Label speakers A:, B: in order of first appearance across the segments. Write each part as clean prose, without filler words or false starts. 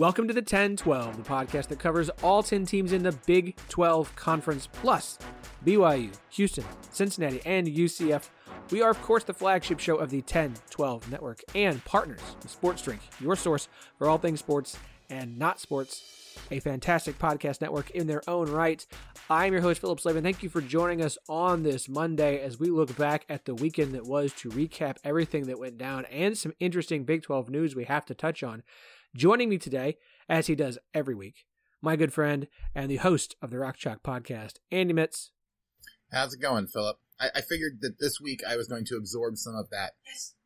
A: Welcome to the 10-12, the podcast that covers all 10 teams in the Big 12 Conference, plus BYU, Houston, Cincinnati, and UCF. We are, of course, the flagship show of the 10-12 network and partners with Sports Drink, your source for all things sports and not sports, a fantastic podcast network in their own right. I'm your host, Philip Slavin. Thank you for joining us on this Monday as we look back at the weekend that was to recap everything that went down and some interesting Big 12 news we have to touch on. Joining me today, as he does every week, my good friend and the host of the Rock Chalk podcast, Andy Mitz.
B: How's it going, Philip? I figured that this week I was going to absorb some of that,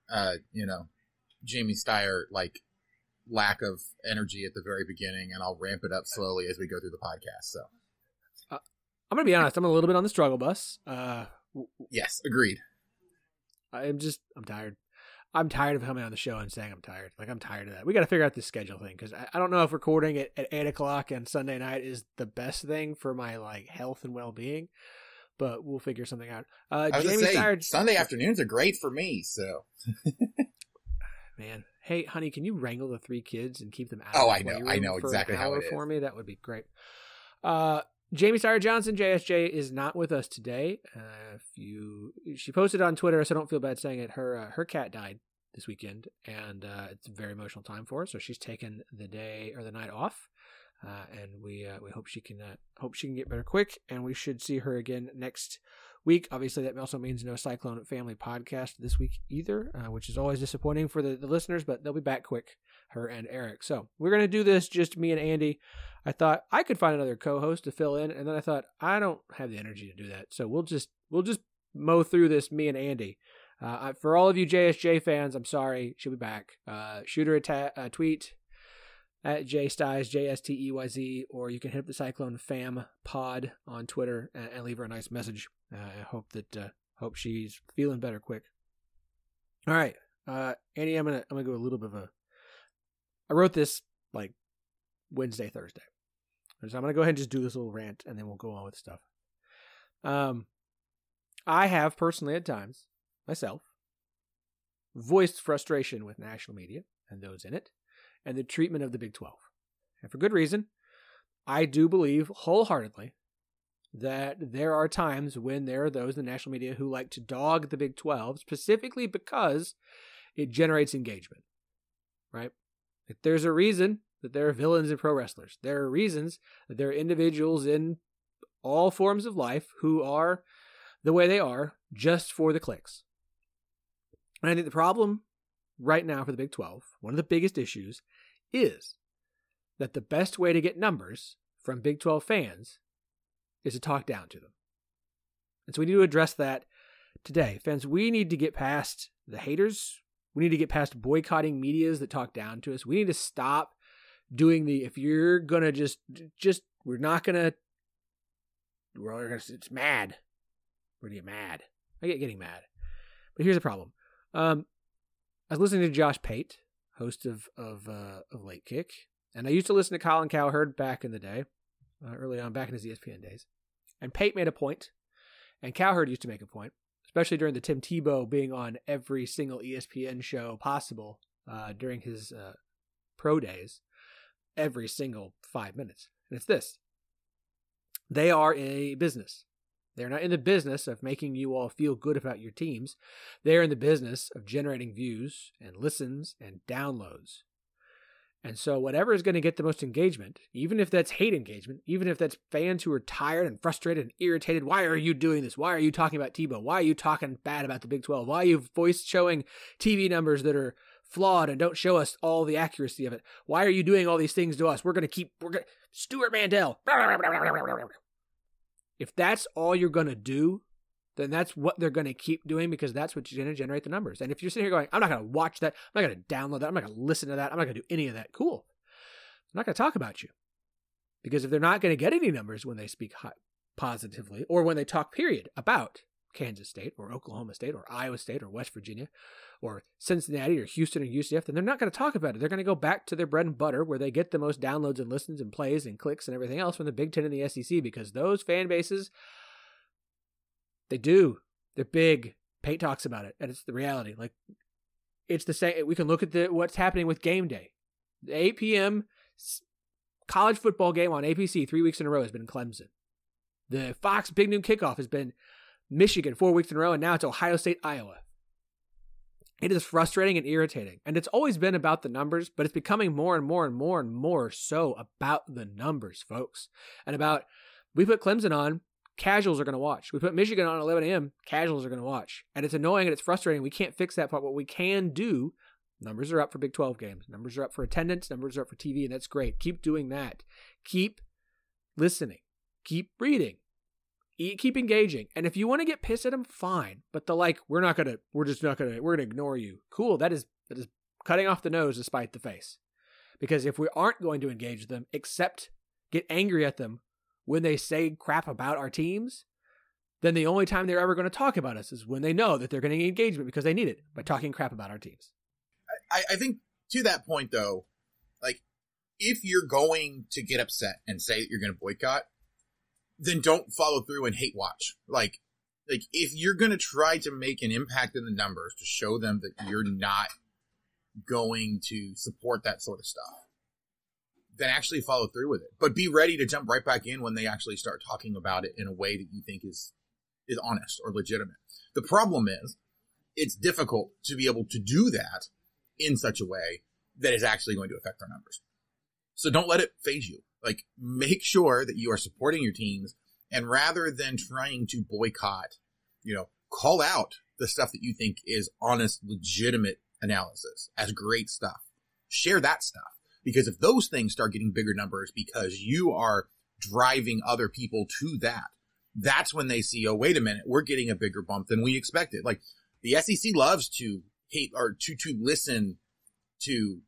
B: Jamie Steyer, lack of energy at the very beginning, and I'll ramp it up slowly as we go through the podcast. So,
A: I'm going to be honest, I'm a little bit on the struggle bus.
B: Yes, agreed.
A: I'm tired. I'm tired of coming on the show and saying I'm tired. I'm tired of that. We got to figure out this schedule thing, because I don't know if recording it at 8 o'clock on Sunday night is the best thing for my health and well-being, but we'll figure something out.
B: Jamie Steyer, Sunday afternoons are great for me, so.
A: Man. Hey, honey, can you wrangle the 3 kids and keep them out
B: of
A: the playroom
B: I know exactly
A: for an
B: how
A: hour
B: it is.
A: For me? That would be great. Jamie Steyer Johnson, JSJ, is not with us today. She posted on Twitter, so don't feel bad saying it. Her cat died this weekend, and it's a very emotional time for her. So she's taken the day or the night off, and we hope she can get better quick, and we should see her again next week. Obviously, that also means no Cyclone Family podcast this week either, which is always disappointing for the listeners, but they'll be back quick, her and Eric. So we're going to do this just me and Andy. I thought I could find another co-host to fill in, and then I thought I don't have the energy to do that. So we'll just mow through this, me and Andy. For all of you JSJ fans, I'm sorry. She'll be back. Shoot her a tweet at JStyes, JSTEYZ, or you can hit up the Cyclone Fam pod on Twitter and leave her a nice message. I hope she's feeling better quick. All right, Andy, I'm gonna go a little bit of I wrote this Wednesday, Thursday, so I'm gonna go ahead and just do this little rant, and then we'll go on with stuff. I have personally at times myself voiced frustration with national media and those in it, and the treatment of the Big 12. And for good reason. I do believe wholeheartedly that there are times when there are those in the national media who like to dog the Big 12, specifically because it generates engagement, right? There's a reason that there are villains in pro wrestlers. There are reasons that there are individuals in all forms of life who are the way they are just for the clicks. And I think the problem right now for the Big 12, one of the biggest issues, is that the best way to get numbers from Big 12 fans is to talk down to them. And so we need to address that today. Fans, we need to get past the haters. We need to get past boycotting medias that talk down to us. We need to stop doing if you're going to it's mad. We're going to get mad. I get getting mad. But here's the problem. I was listening to Josh Pate, host of Late Kick, and I used to listen to Colin Cowherd back in the day, early on, back in his ESPN days. And Pate made a point, and Cowherd used to make a point, especially during the Tim Tebow being on every single ESPN show possible during his pro days, every single 5 minutes. And it's this. They are a business. They're not in the business of making you all feel good about your teams. They're in the business of generating views and listens and downloads. And so whatever is going to get the most engagement, even if that's hate engagement, even if that's fans who are tired and frustrated and irritated, why are you doing this? Why are you talking about Tebow? Why are you talking bad about the Big 12? Why are you showing TV numbers that are flawed and don't show us all the accuracy of it? Why are you doing all these things to us? Stuart Mandel. If that's all you're going to do, then that's what they're going to keep doing, because that's what's going to generate the numbers. And if you're sitting here going, I'm not going to watch that, I'm not going to download that, I'm not going to listen to that, I'm not going to do any of that, cool. I'm not going to talk about you. Because if they're not going to get any numbers when they speak positively, or when they talk, period, about Kansas State or Oklahoma State or Iowa State or West Virginia or Cincinnati or Houston or UCF, then they're not going to talk about it. They're going to go back to their bread and butter where they get the most downloads and listens and plays and clicks and everything else from the Big Ten and the SEC, because those fan bases, they do. They're big. Pate talks about it, and it's the reality. It's the same. We can look at what's happening with game day. The 8 p.m. College football game on APC 3 weeks in a row has been Clemson. The Fox Big Noon Kickoff has been Michigan 4 weeks in a row, and now it's Ohio State, Iowa. It is frustrating and irritating, and it's always been about the numbers, but it's becoming more and more and more and more so about the numbers, folks. And about, we put Clemson on, casuals are going to watch. We put Michigan on at 11 a.m., casuals are going to watch. And it's annoying and it's frustrating. We can't fix that part. What we can do, numbers are up for Big 12 games. Numbers are up for attendance. Numbers are up for TV, and that's great. Keep doing that. Keep listening. Keep reading. Keep engaging. And if you want to get pissed at them, fine. But we're going to ignore you. Cool. That is cutting off the nose to spite the face. Because if we aren't going to engage them, except get angry at them when they say crap about our teams, then the only time they're ever going to talk about us is when they know that they're getting engagement because they need it by talking crap about our teams.
B: I think to that point, though, like, if you're going to get upset and say that you're going to boycott, then don't follow through and hate watch. Like if you're going to try to make an impact in the numbers to show them that you're not going to support that sort of stuff, then actually follow through with it. But be ready to jump right back in when they actually start talking about it in a way that you think is honest or legitimate. The problem is, it's difficult to be able to do that in such a way that is actually going to affect our numbers. So don't let it phase you. Like, make sure that you are supporting your teams, and rather than trying to boycott, call out the stuff that you think is honest, legitimate analysis as great stuff. Share that stuff. Because if those things start getting bigger numbers because you are driving other people to that, that's when they see, oh, wait a minute, we're getting a bigger bump than we expected. Like, the SEC loves to hate or to listen to,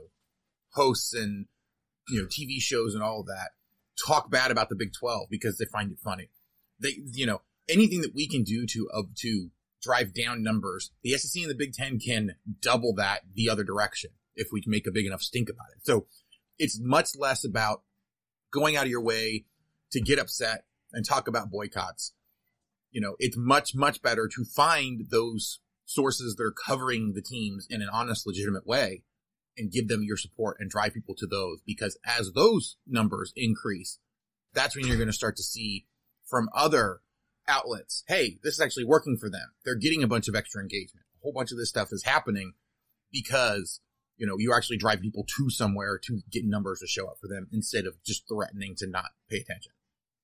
B: hosts and, TV shows and all of that talk bad about the Big 12 because they find it funny. They, anything that we can do to drive down numbers, the SEC and the Big 10 can double that the other direction if we can make a big enough stink about it. So it's much less about going out of your way to get upset and talk about boycotts. It's much, much better to find those sources that are covering the teams in an honest, legitimate way and give them your support and drive people to those, because as those numbers increase, that's when you're going to start to see from other outlets, hey, this is actually working for them. They're getting a bunch of extra engagement. A whole bunch of this stuff is happening because, you actually drive people to somewhere to get numbers to show up for them instead of just threatening to not pay attention.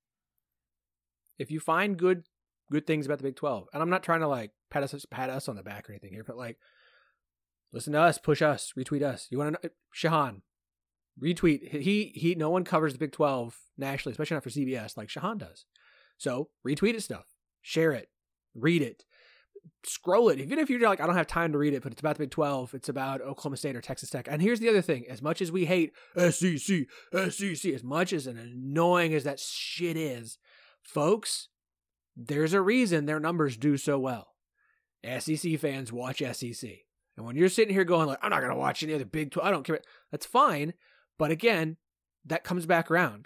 A: If you find good things about the Big 12, and I'm not trying to pat us on the back or anything here, but listen to us, push us, retweet us. You want to know? Shahan, retweet. He no one covers the Big 12 nationally, especially not for CBS like Shahan does. So retweet his stuff, share it, read it, scroll it. Even if you're like, I don't have time to read it, but it's about the Big 12, it's about Oklahoma State or Texas Tech. And here's the other thing: as much as we hate SEC, as much as annoying as that shit is, folks, there's a reason their numbers do so well. SEC fans watch SEC. And when you're sitting here going I'm not going to watch any other Big 12, I don't care. That's fine. But again, that comes back around.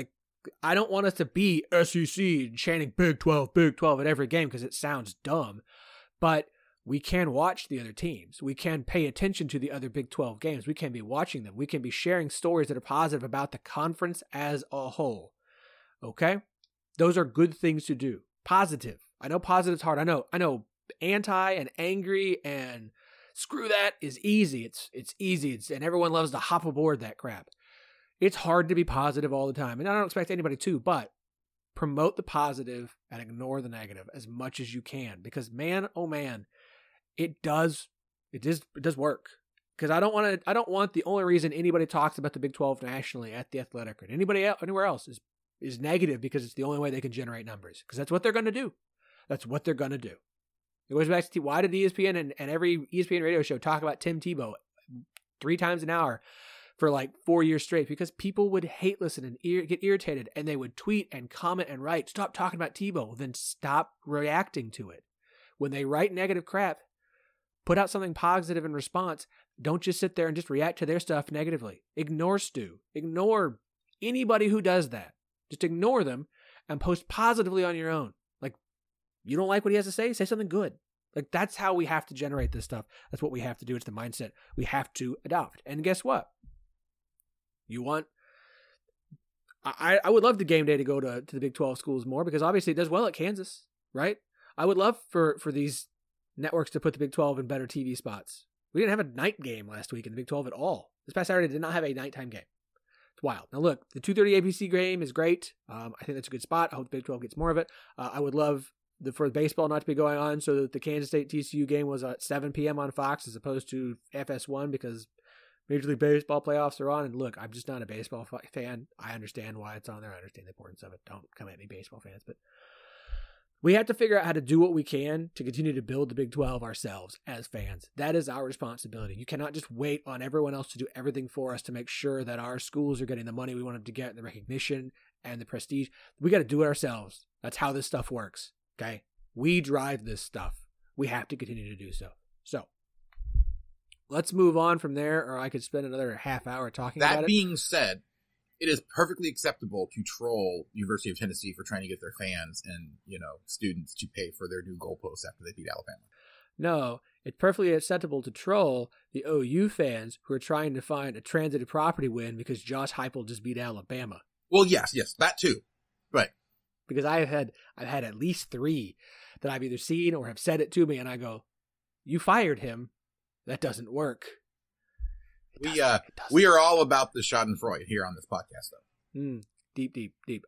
A: I don't want us to be SEC and chanting Big 12 at every game because it sounds dumb. But we can watch the other teams. We can pay attention to the other Big 12 games. We can be watching them. We can be sharing stories that are positive about the conference as a whole. Okay? Those are good things to do. Positive. I know positive's hard. I know anti and angry and screw that is easy. It's easy. And everyone loves to hop aboard that crap. It's hard to be positive all the time. And I don't expect anybody to, but promote the positive and ignore the negative as much as you can. Because man, oh man, it does work. Because I don't want the only reason anybody talks about the Big 12 nationally at The Athletic or anywhere else is negative because it's the only way they can generate numbers. Because that's what they're going to do. That's what they're going to do. It goes back to why did ESPN and every ESPN radio show talk about Tim Tebow 3 times an hour for 4 years straight? Because people would hate listen and get irritated, and they would tweet and comment and write, stop talking about Tebow, then stop reacting to it. When they write negative crap, put out something positive in response. Don't just sit there and just react to their stuff negatively. Ignore Stu. Ignore anybody who does that. Just ignore them and post positively on your own. You don't like what he has to say? Say something good. That's how we have to generate this stuff. That's what we have to do. It's the mindset we have to adopt. And guess what? You want, I would love the game day to go to the Big 12 schools more because obviously it does well at Kansas, right? I would love for these networks to put the Big 12 in better TV spots. We didn't have a night game last week in the Big 12 at all. This past Saturday did not have a nighttime game. It's wild. Now look, the 2:30 ABC game is great. I think that's a good spot. I hope the Big 12 gets more of it. I would love for baseball not to be going on so that the Kansas State TCU game was at 7 p.m. on Fox as opposed to FS1 because Major League Baseball playoffs are on. And look, I'm just not a baseball fan. I understand why it's on there. I understand the importance of it. Don't come at me, baseball fans. But we have to figure out how to do what we can to continue to build the Big 12 ourselves as fans. That is our responsibility. You cannot just wait on everyone else to do everything for us to make sure that our schools are getting the money we want them to get, the recognition and the prestige. We got to do it ourselves. That's how this stuff works. Okay? We drive this stuff. We have to continue to do so. So, let's move on from there, or I could spend another half hour talking about it.
B: That being said, it is perfectly acceptable to troll University of Tennessee for trying to get their fans and, students to pay for their new goalposts after they beat Alabama.
A: No, it's perfectly acceptable to troll the OU fans who are trying to find a transitive property win because Josh Heupel just beat Alabama.
B: Well, yes, that too. Right.
A: Because I've had at least 3 that I've either seen or have said it to me, and I go, "You fired him. That doesn't work."
B: We are all about the Schadenfreude here on this podcast, though.
A: Deep.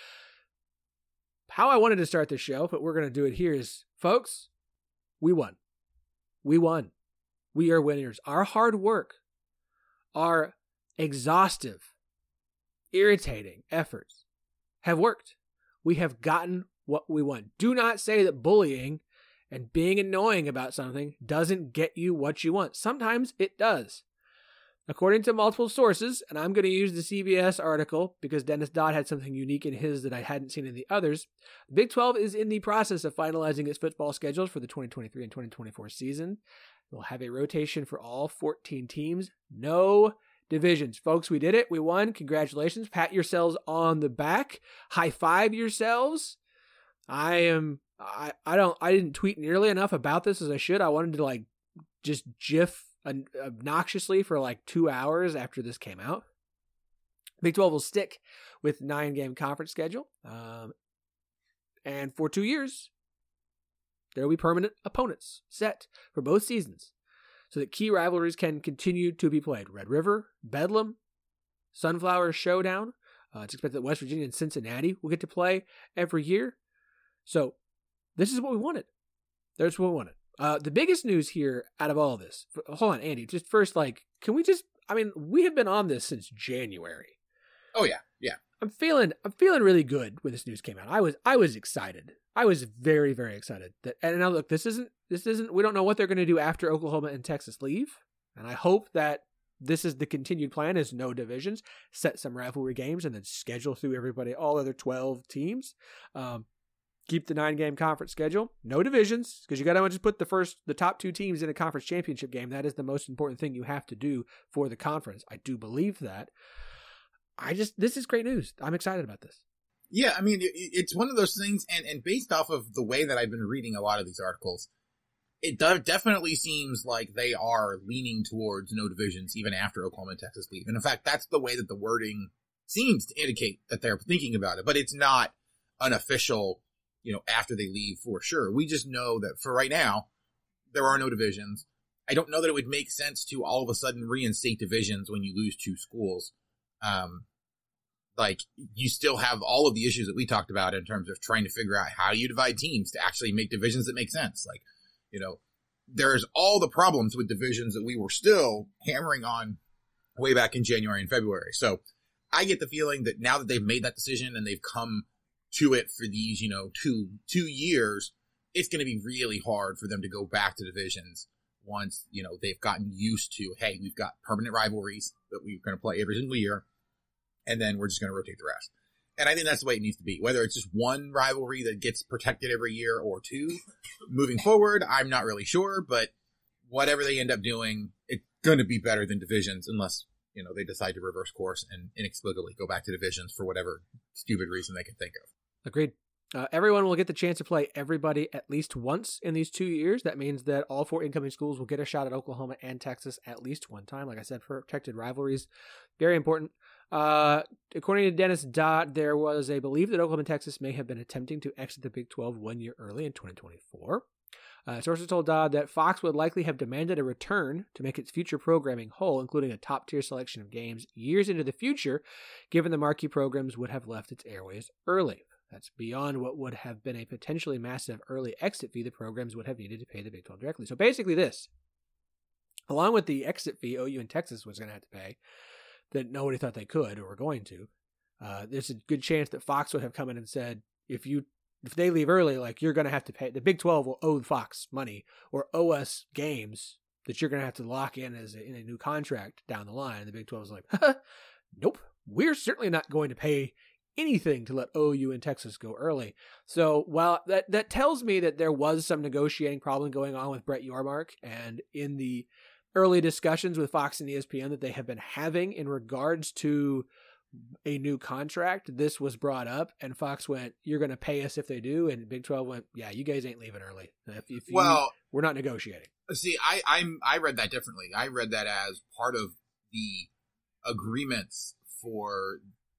A: How I wanted to start this show, but we're going to do it here is, folks, we won. We won. We are winners. Our hard work, our exhaustive, irritating efforts have worked. We have gotten what we want. Do not say that bullying and being annoying about something doesn't get you what you want. Sometimes it does. According to multiple sources, and I'm going to use the CBS article because Dennis Dodd had something unique in his that I hadn't seen in the others, the Big 12 is in the process of finalizing its football schedules for the 2023 and 2024 season. We'll have a rotation for all 14 teams. No divisions. Folks, we did it. We won. Congratulations. Pat yourselves on the back. High five yourselves. I didn't tweet nearly enough about this as I should. I wanted to just GIF obnoxiously for 2 hours after this came out. Big 12 will stick with 9-game conference schedule. And for 2 years, there will be permanent opponents set for both seasons so that key rivalries can continue to be played. Red River, Bedlam, Sunflower Showdown. It's expected that West Virginia and Cincinnati will get to play every year. So this is what we wanted. That's what we wanted. The biggest news here out of all of this, hold on, Andy, just first, can we just, we have been on this since January.
B: Oh yeah.
A: I'm feeling really good when this news came out. I was excited. I was very, very excited and now look, this isn't, we don't know what they're going to do after Oklahoma and Texas leave. And I hope that this is the continued plan is no divisions, set some rivalry games and then schedule through everybody, all other 12 teams. Keep the 9-game conference schedule. No divisions, because you got to just put the top 2 teams in a conference championship game. That is the most important thing you have to do for the conference. I do believe that. This is great news. I'm excited about this.
B: Yeah, it's one of those things, and based off of the way that I've been reading a lot of these articles, it definitely seems like they are leaning towards no divisions even after Oklahoma and Texas leave. And in fact, that's the way that the wording seems to indicate that they're thinking about it. But it's not an official, after they leave for sure. We just know that for right now, there are no divisions. I don't know that it would make sense to all of a sudden reinstate divisions when you lose 2 schools. You still have all of the issues that we talked about in terms of trying to figure out how you divide teams to actually make divisions that make sense. There's all the problems with divisions that we were still hammering on way back in January and February. So I get the feeling that now that they've made that decision and they've come to it for these, 2 years, it's going to be really hard for them to go back to divisions once, they've gotten used to, hey, we've got permanent rivalries that we're going to play every single year, and then we're just going to rotate the rest. And I think that's the way it needs to be. Whether it's just one rivalry that gets protected every year or 2 moving forward, I'm not really sure, but whatever they end up doing, it's going to be better than divisions unless, they decide to reverse course and inexplicably go back to divisions for whatever stupid reason they can think of.
A: Agreed. Everyone will get the chance to play everybody at least once in these 2 years. That means that all 4 incoming schools will get a shot at Oklahoma and Texas at least one time. Like I said, protected rivalries, very important. According to Dennis Dodd, there was a belief that Oklahoma and Texas may have been attempting to exit the Big 12 1 year early in 2024. Sources told Dodd that Fox would likely have demanded a return to make its future programming whole, including a top-tier selection of games years into the future, given the marquee programs would have left its airways early. That's beyond what would have been a potentially massive early exit fee the programs would have needed to pay the Big 12 directly. So basically this, along with the exit fee OU and Texas was going to have to pay, that nobody thought they could or were going to, there's a good chance that Fox would have come in and said, if they leave early, like, you're going to have to pay. The Big 12 will owe Fox money or owe us games that you're going to have to lock in in a new contract down the line. And the Big 12 is like, nope, we're certainly not going to pay anything to let OU and Texas go early. So while that tells me that there was some negotiating problem going on with Brett Yormark, and in the early discussions with Fox and ESPN that they have been having in regards to a new contract, this was brought up, and Fox went, you're going to pay us if they do, and Big 12 went, yeah, you guys ain't leaving early. We're not negotiating.
B: See, I read that differently. I read that as part of the agreements for,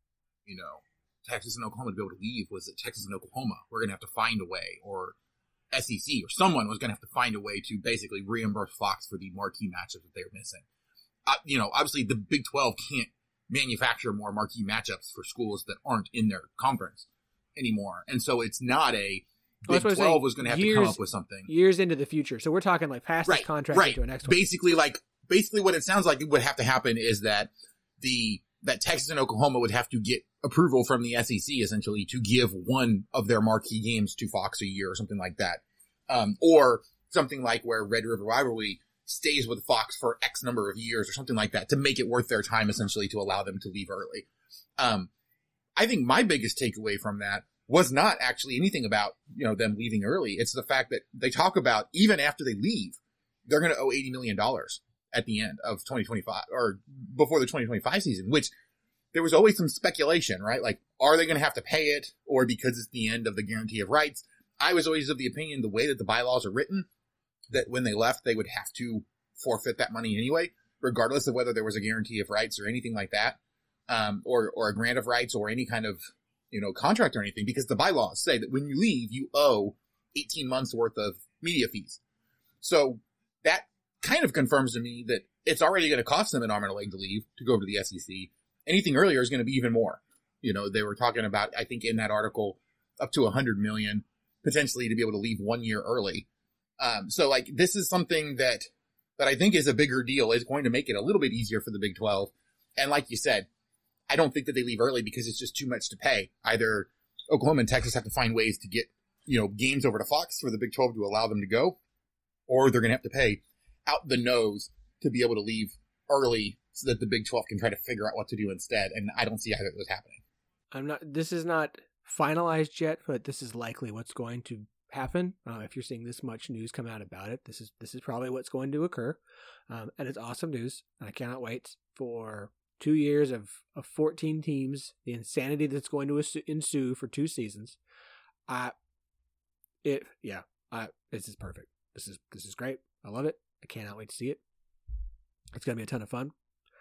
B: Texas and Oklahoma to be able to leave was that Texas and Oklahoma were going to have to find a way, or SEC or someone was going to have to find a way to basically reimburse Fox for the marquee matchups that they were missing. Obviously the Big 12 can't manufacture more marquee matchups for schools that aren't in their conference anymore. And so it's not a Big 12 was going to have to come up with something
A: years into the future. So we're talking like past this contract into a next one.
B: Basically what it sounds like would have to happen is that that Texas and Oklahoma would have to get approval from the SEC essentially to give one of their marquee games to Fox a year or something like that. Or something like where Red River Rivalry stays with Fox for X number of years or something like that to make it worth their time essentially to allow them to leave early. I think my biggest takeaway from that was not actually anything about, them leaving early. It's the fact that they talk about even after they leave, they're going to owe $80 million at the end of 2025 or before the 2025 season, which there was always some speculation, right? Like, are they going to have to pay it, or because it's the end of the guarantee of rights? I was always of the opinion, the way that the bylaws are written, that when they left, they would have to forfeit that money anyway, regardless of whether there was a guarantee of rights or anything like that, or a grant of rights or any kind of, contract or anything, because the bylaws say that when you leave, you owe 18 months worth of media fees. So that kind of confirms to me that it's already going to cost them an arm and a leg to leave, to go to the SEC. Anything earlier is going to be even more. They were talking about, I think in that article, up to $100 million potentially to be able to leave 1 year early. So like, this is something that I think is a bigger deal. It's going to make it a little bit easier for the Big 12. And like you said, I don't think that they leave early because it's just too much to pay. Either Oklahoma and Texas have to find ways to get, games over to Fox for the Big 12 to allow them to go, or they're going to have to pay out the nose to be able to leave early so that the Big 12 can try to figure out what to do instead. And I don't see either of those happening.
A: This is not finalized yet, but this is likely what's going to happen. If you're seeing this much news come out about it, this is probably what's going to occur. And it's awesome news. I cannot wait for 2 years of 14 teams, the insanity that's going to ensue for 2 seasons. This is perfect. This is great. I love it. I cannot wait to see it. It's going to be a ton of fun.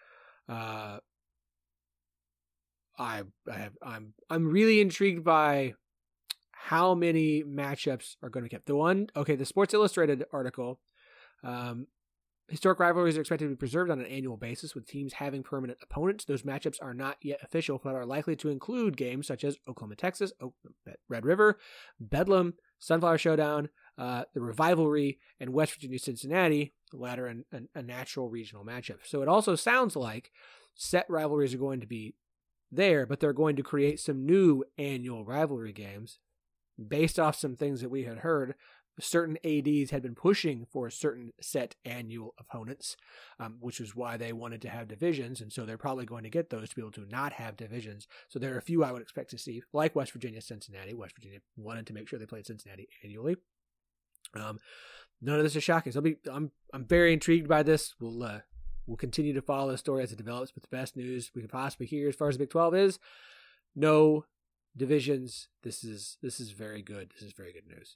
A: I'm really intrigued by how many matchups are going to be kept. The Sports Illustrated article, historic rivalries are expected to be preserved on an annual basis with teams having permanent opponents. Those matchups are not yet official, but are likely to include games such as Oklahoma, Texas, Red River, Bedlam, Sunflower Showdown, the Revivalry, and West Virginia, Cincinnati, the latter a natural regional matchup. So it also sounds like set rivalries are going to be there, but they're going to create some new annual rivalry games based off some things that we had heard. Certain ADs had been pushing for certain set annual opponents, which is why they wanted to have divisions, and so they're probably going to get those to be able to not have divisions. So there are a few I would expect to see, like West Virginia, Cincinnati. West Virginia wanted to make sure they played Cincinnati annually. None of this is shocking. So I'm very intrigued by this. We'll continue to follow the story as it develops, but the best news we could possibly hear as far as the Big 12 is no divisions. This is very good. This is very good news.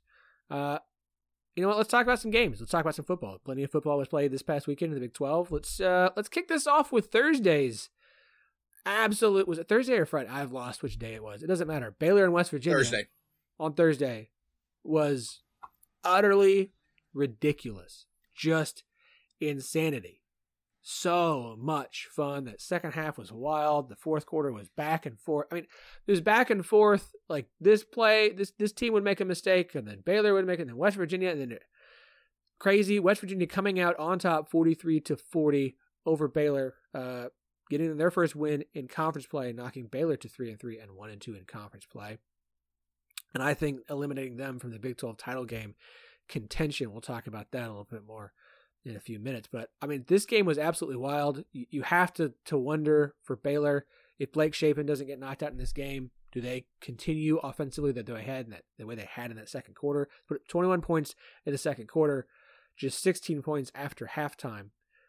A: You know what? Let's talk about some games. Let's talk about some football. Plenty of football was played this past weekend in the Big 12. Let's kick this off with Thursday's absolute. Was it Thursday or Friday? I've lost which day it was. It doesn't matter. Baylor and West Virginia
B: Thursday.
A: On Thursday was utterly ridiculous. Just insanity. So much fun. That second half was wild. The fourth quarter was back and forth. I mean, it was back and forth. Like this team would make a mistake, and then Baylor would make it, and then West Virginia, and then crazy West Virginia coming out on top 43-40 over Baylor, getting their first win in conference play, knocking Baylor to 3-3 and 1-2 in conference play. And I think eliminating them from the Big 12 title game contention. We'll talk about that a little bit more in a few minutes. But, I mean, this game was absolutely wild. You have to wonder for Baylor, if Blake Shapen doesn't get knocked out in this game, do they continue offensively the way they had in that second quarter? Put 21 points in the second quarter, just 16 points after halftime.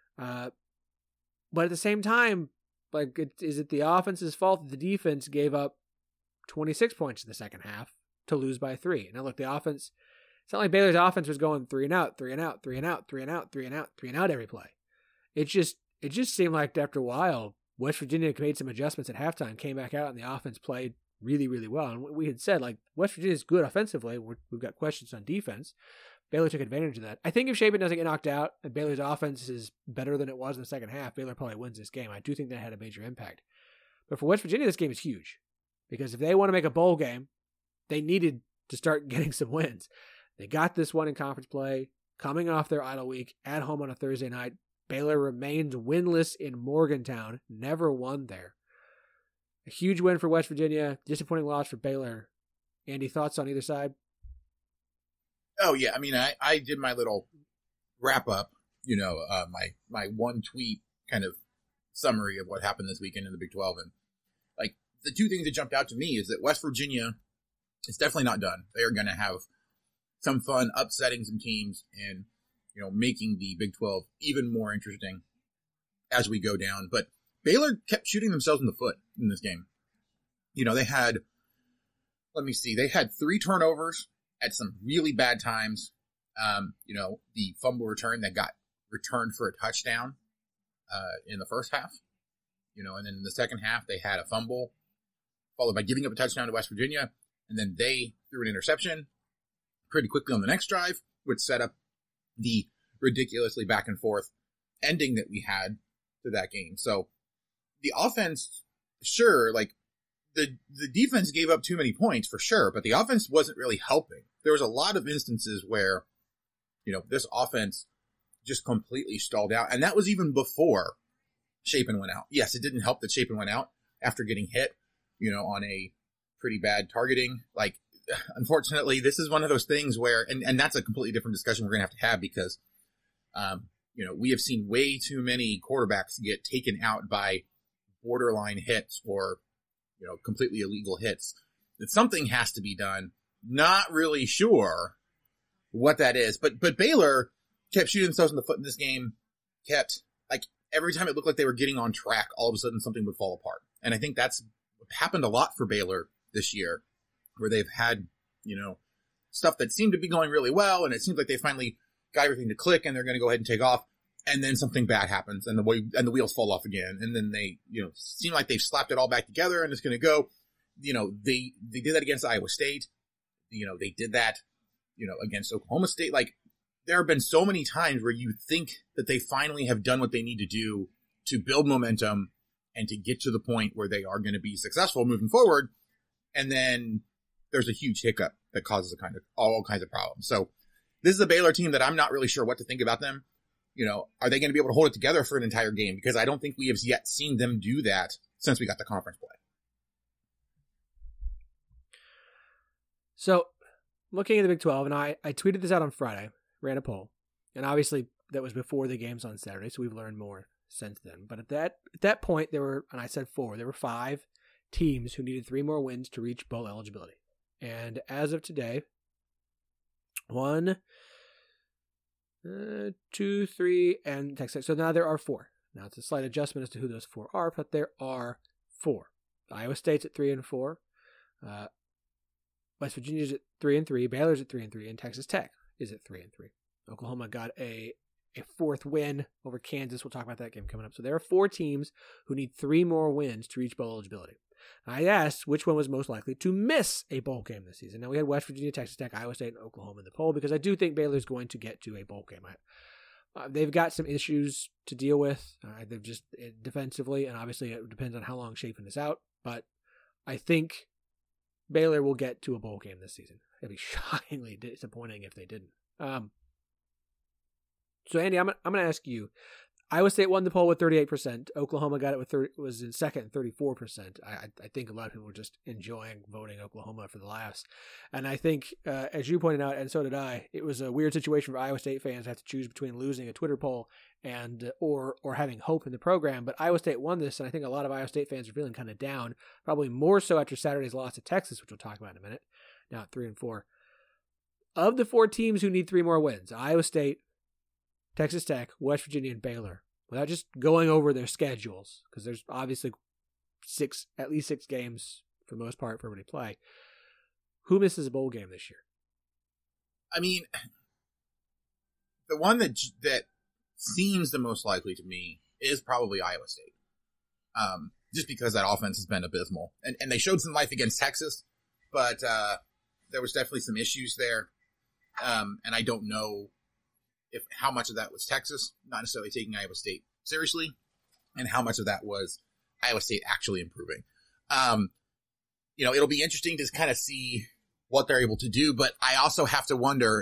A: But at the same time, like, is it the offense's fault that the defense gave up 26 points in the second half to lose by 3? Now, look, the offense... It's not like Baylor's offense was going 3 and out, 3 and out, 3 and out, 3 and out, 3 and out, 3 and out every play. It just seemed like after a while, West Virginia made some adjustments at halftime, came back out, and the offense played really, really well. And we had said, like, West Virginia's good offensively. We've got questions on defense. Baylor took advantage of that. I think if Shapen doesn't get knocked out and Baylor's offense is better than it was in the second half, Baylor probably wins this game. I do think that had a major impact. But for West Virginia, this game is huge. Because if they want to make a bowl game, they needed to start getting some wins. They got this one in conference play, coming off their idle week, at home on a Thursday night. Baylor remains winless in Morgantown, never won there. A huge win for West Virginia, disappointing loss for Baylor. Andy, thoughts on either side?
B: Oh, yeah. I mean, I did my little wrap-up, my one tweet kind of summary of what happened this weekend in the Big 12. And, like, the two things that jumped out to me is that West Virginia is definitely not done. They are going to have some fun upsetting some teams and, making the Big 12 even more interesting as we go down. But Baylor kept shooting themselves in the foot in this game. They had 3 turnovers at some really bad times. The fumble return that got returned for a touchdown in the first half. And then in the second half, they had a fumble followed by giving up a touchdown to West Virginia. And then they threw an interception pretty quickly on the next drive, which set up the ridiculously back and forth ending that we had to that game. So the offense, sure, like the defense gave up too many points for sure, but the offense wasn't really helping. There was a lot of instances where, this offense just completely stalled out. And that was even before Shapen went out. Yes, it didn't help that Shapen went out after getting hit, on a pretty bad targeting. Like, unfortunately, this is one of those things where, and that's a completely different discussion we're going to have because, we have seen way too many quarterbacks get taken out by borderline hits or, completely illegal hits. That something has to be done. Not really sure what that is, but Baylor kept shooting themselves in the foot in this game, every time it looked like they were getting on track, all of a sudden something would fall apart. And I think that's happened a lot for Baylor this year, where they've had, stuff that seemed to be going really well, and it seems like they finally got everything to click, and they're going to go ahead and take off, and then something bad happens, and the wheels fall off again, and then they, seem like they've slapped it all back together, and it's going to go. They did that against Iowa State. They did that, against Oklahoma State. Like, there have been so many times where you think that they finally have done what they need to do to build momentum and to get to the point where they are going to be successful moving forward, and then there's a huge hiccup that causes all kinds of problems. So this is a Baylor team that I'm not really sure what to think about them. Are they going to be able to hold it together for an entire game? Because I don't think we have yet seen them do that since we got the conference play.
A: So looking at the Big 12, and I tweeted this out on Friday, ran a poll, and obviously that was before the games on Saturday, so we've learned more since then. But at that point, there were 5 teams who needed 3 more wins to reach bowl eligibility. And as of today, 1, 2, 3, and Texas. So now there are 4. Now it's a slight adjustment as to who those 4 are, but there are 4. Iowa State's at 3 and 4. West Virginia's at 3-3, Baylor's at 3-3, and Texas Tech is at 3-3. Oklahoma got a fourth win over Kansas. We'll talk about that game coming up. So there are 4 teams who need 3 more wins to reach bowl eligibility. I asked which one was most likely to miss a bowl game this season. Now we had West Virginia, Texas Tech, Iowa State, and Oklahoma in the poll because I do think Baylor's going to get to a bowl game. They've got some issues to deal with. They've just defensively, and obviously it depends on how long Chafin is out. But I think Baylor will get to a bowl game this season. It'd be shockingly disappointing if they didn't. So Andy, I'm going to ask you. Iowa State won the poll with 38%. Oklahoma got it with was in second, 34%. I think a lot of people were just enjoying voting Oklahoma for the laughs. And I think, as you pointed out, and so did I, it was a weird situation for Iowa State fans to have to choose between losing a Twitter poll and or having hope in the program. But Iowa State won this, and I think a lot of Iowa State fans are feeling kind of down, probably more so after Saturday's loss to Texas, which we'll talk about in a minute, now at 3-4. Of the 4 teams who need 3 more wins, Iowa State, Texas Tech, West Virginia, and Baylor, without just going over their schedules, because there's obviously at least 6 games for the most part for everybody to play. Who misses a bowl game this year?
B: I mean, the one that seems the most likely to me is probably Iowa State. Just because that offense has been abysmal. And they showed some life against Texas, but there was definitely some issues there. And I don't know how much of that was Texas not necessarily taking Iowa State seriously, and how much of that was Iowa State actually improving. It'll be interesting to kind of see what they're able to do, but I also have to wonder,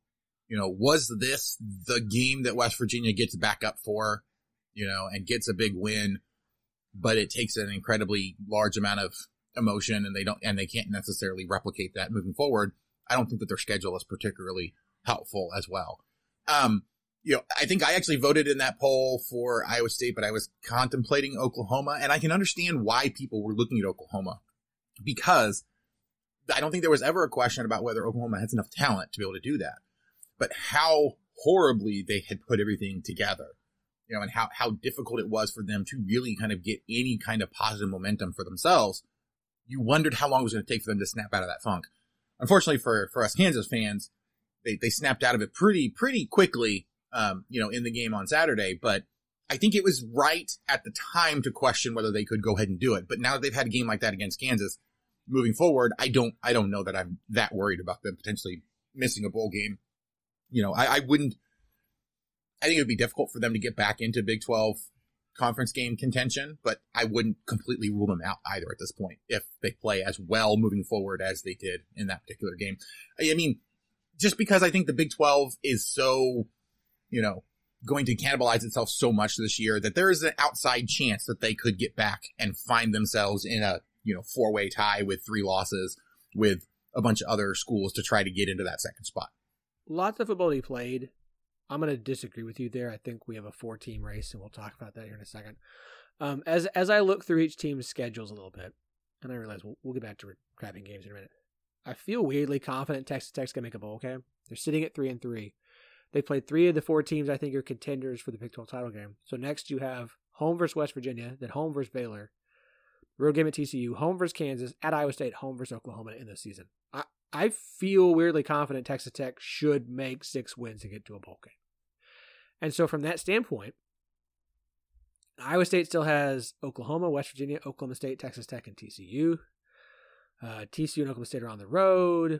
B: was this the game that West Virginia gets back up for, and gets a big win, but it takes an incredibly large amount of emotion and they can't necessarily replicate that moving forward. I don't think that their schedule is particularly helpful as well. I think I actually voted in that poll for Iowa State, but I was contemplating Oklahoma, and I can understand why people were looking at Oklahoma, because I don't think there was ever a question about whether Oklahoma has enough talent to be able to do that, but how horribly they had put everything together, and how difficult it was for them to really kind of get any kind of positive momentum for themselves. You wondered how long it was going to take for them to snap out of that funk. Unfortunately for us Kansas fans, they snapped out of it pretty quickly, in the game on Saturday. But I think it was right at the time to question whether they could go ahead and do it. But now that they've had a game like that against Kansas, moving forward, I don't know that I'm that worried about them potentially missing a bowl game. I wouldn't. I think it would be difficult for them to get back into Big 12 conference game contention, but I wouldn't completely rule them out either at this point if they play as well moving forward as they did in that particular game. I mean, just because I think the Big 12 is so, going to cannibalize itself so much this year that there is an outside chance that they could get back and find themselves in a, 4-way tie with 3 losses with a bunch of other schools to try to get into that second spot.
A: Lots of football to be played. I'm going to disagree with you there. I think we have a 4-team race, and we'll talk about that here in a second. As I look through each team's schedules a little bit, and I realize we'll get back to recapping games in a minute, I feel weirdly confident Texas Tech's going to make a bowl game. They're sitting at 3-3. They played 3 of the 4 teams I think are contenders for the Big 12 title game. So next you have home versus West Virginia, then home versus Baylor, road game at TCU, home versus Kansas, at Iowa State, home versus Oklahoma in this season. I feel weirdly confident Texas Tech should make 6 wins to get to a bowl game. And so from that standpoint, Iowa State still has Oklahoma, West Virginia, Oklahoma State, Texas Tech, and TCU. TCU and Oklahoma State are on the road.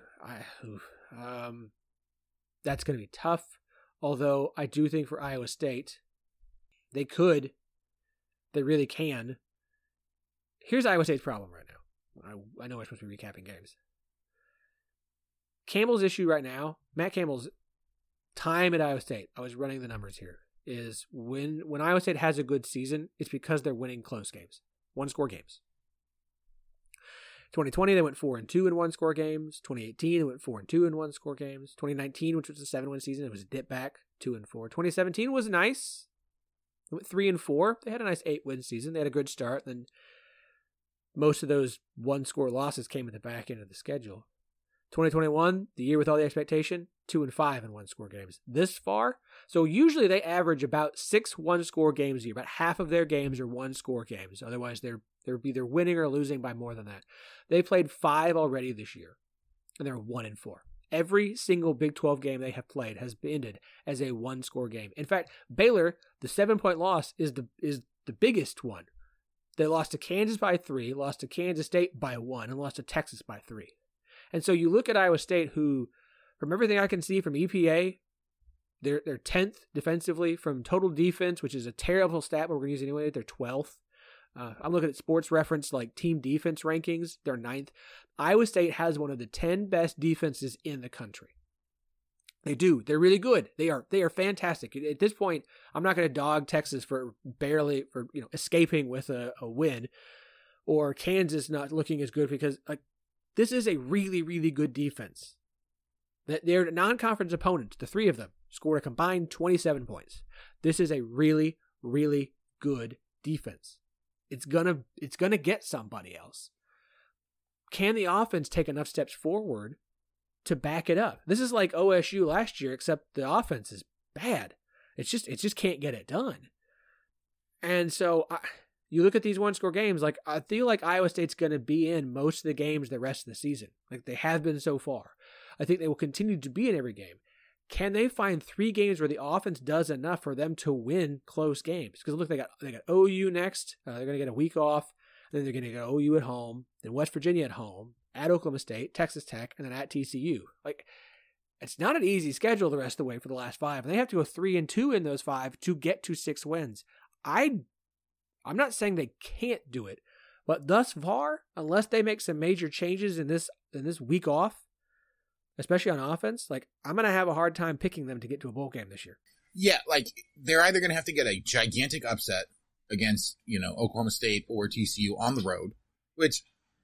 A: That's going to be tough. Although I do think for Iowa State, they really can. Here's Iowa State's problem right now. I know we're supposed to be recapping games. Campbell's issue right now, Matt Campbell's time at Iowa State, I was running the numbers here, is when Iowa State has a good season, it's because they're winning close games, 1-score games. 2020, they went 4-2 in 1-score games. 2018, they went 4-2 in 1-score games. 2019, which was a 7-win season, it was a dip back, 2-4. 2017 was nice. They went 3-4. They had a nice 8-win season. They had a good start. Then most of those 1-score losses came at the back end of the schedule. 2021, the year with all the expectation, 2-5 in 1-score games. This far, so usually they average about 6 1-score games a year. About half of their games are 1-score games. Otherwise, they're They're either winning or losing by more than that. They played 5 already this year, and they're 1-4. Every single Big 12 game they have played has ended as a 1-score game. In fact, Baylor, the 7-point loss is the biggest one. They lost to Kansas by 3, lost to Kansas State by 1, and lost to Texas by 3. And so you look at Iowa State, who, from everything I can see from EPA, they're 10th defensively from total defense, which is a terrible stat, but we're going to use it anyway. They're 12th. I'm looking at Sports Reference, like team defense rankings. They're 9th. Iowa State has one of the 10 best defenses in the country. They do. They're really good. They are fantastic. At this point, I'm not going to dog Texas for escaping with a win, or Kansas not looking as good, because this is a really, really good defense. Their non-conference opponents, the 3 of them, scored a combined 27 points. This is a really, really good defense. It's gonna get somebody else. Can the offense take enough steps forward to back it up? This is like OSU last year, except the offense is bad. It just can't get it done. And so you look at these 1-score games, I feel like Iowa State's going to be in most of the games the rest of the season, like they have been so far. I think they will continue to be in every game. Can they find 3 games where the offense does enough for them to win close games? Because look, they got OU next. They're going to get a week off. Then they're going to get OU at home. Then West Virginia at home. At Oklahoma State, Texas Tech, and then at TCU. It's not an easy schedule the rest of the way for the last 5. And they have to go 3-2 in those 5 to get to 6 wins. I'm not saying they can't do it, but thus far, unless they make some major changes in this week off, especially on offense, I'm going to have a hard time picking them to get to a bowl game this year.
B: Yeah, they're either going to have to get a gigantic upset against, Oklahoma State or TCU on the road, which,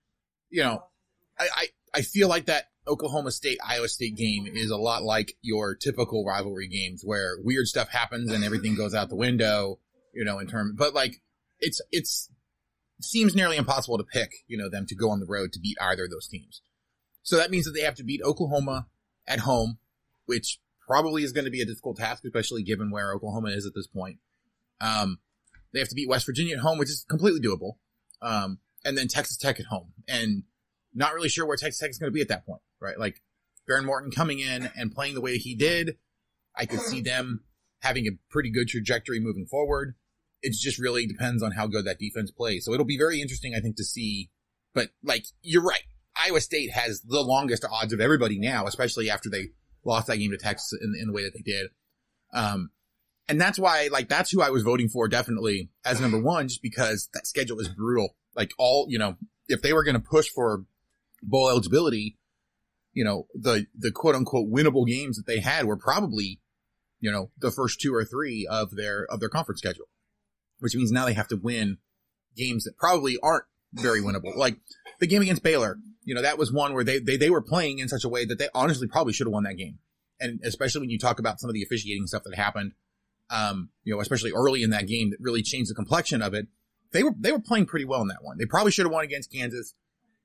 B: I feel like that Oklahoma State-Iowa State game is a lot like your typical rivalry games where weird stuff happens and everything goes out the window, but it seems nearly impossible to pick, them to go on the road to beat either of those teams. So that means that they have to beat Oklahoma at home, which probably is going to be a difficult task, especially given where Oklahoma is at this point. They have to beat West Virginia at home, which is completely doable. And then Texas Tech at home. And not really sure where Texas Tech is going to be at that point, right? Behren Morton coming in and playing the way he did, I could see them having a pretty good trajectory moving forward. It just really depends on how good that defense plays. So it'll be very interesting, I think, to see. But, you're right. Iowa State has the longest odds of everybody now, especially after they lost that game to Texas in the way that they did. And that's why, that's who I was voting for definitely as number 1, just because that schedule is brutal. If they were going to push for bowl eligibility, the quote unquote winnable games that they had were probably, the first 2 or 3 of their conference schedule, which means now they have to win games that probably aren't very winnable. Like the game against Baylor, that was one where they were playing in such a way that they honestly probably should have won that game. And especially when you talk about some of the officiating stuff that happened, especially early in that game that really changed the complexion of it. They were playing pretty well in that one. They probably should have won against Kansas.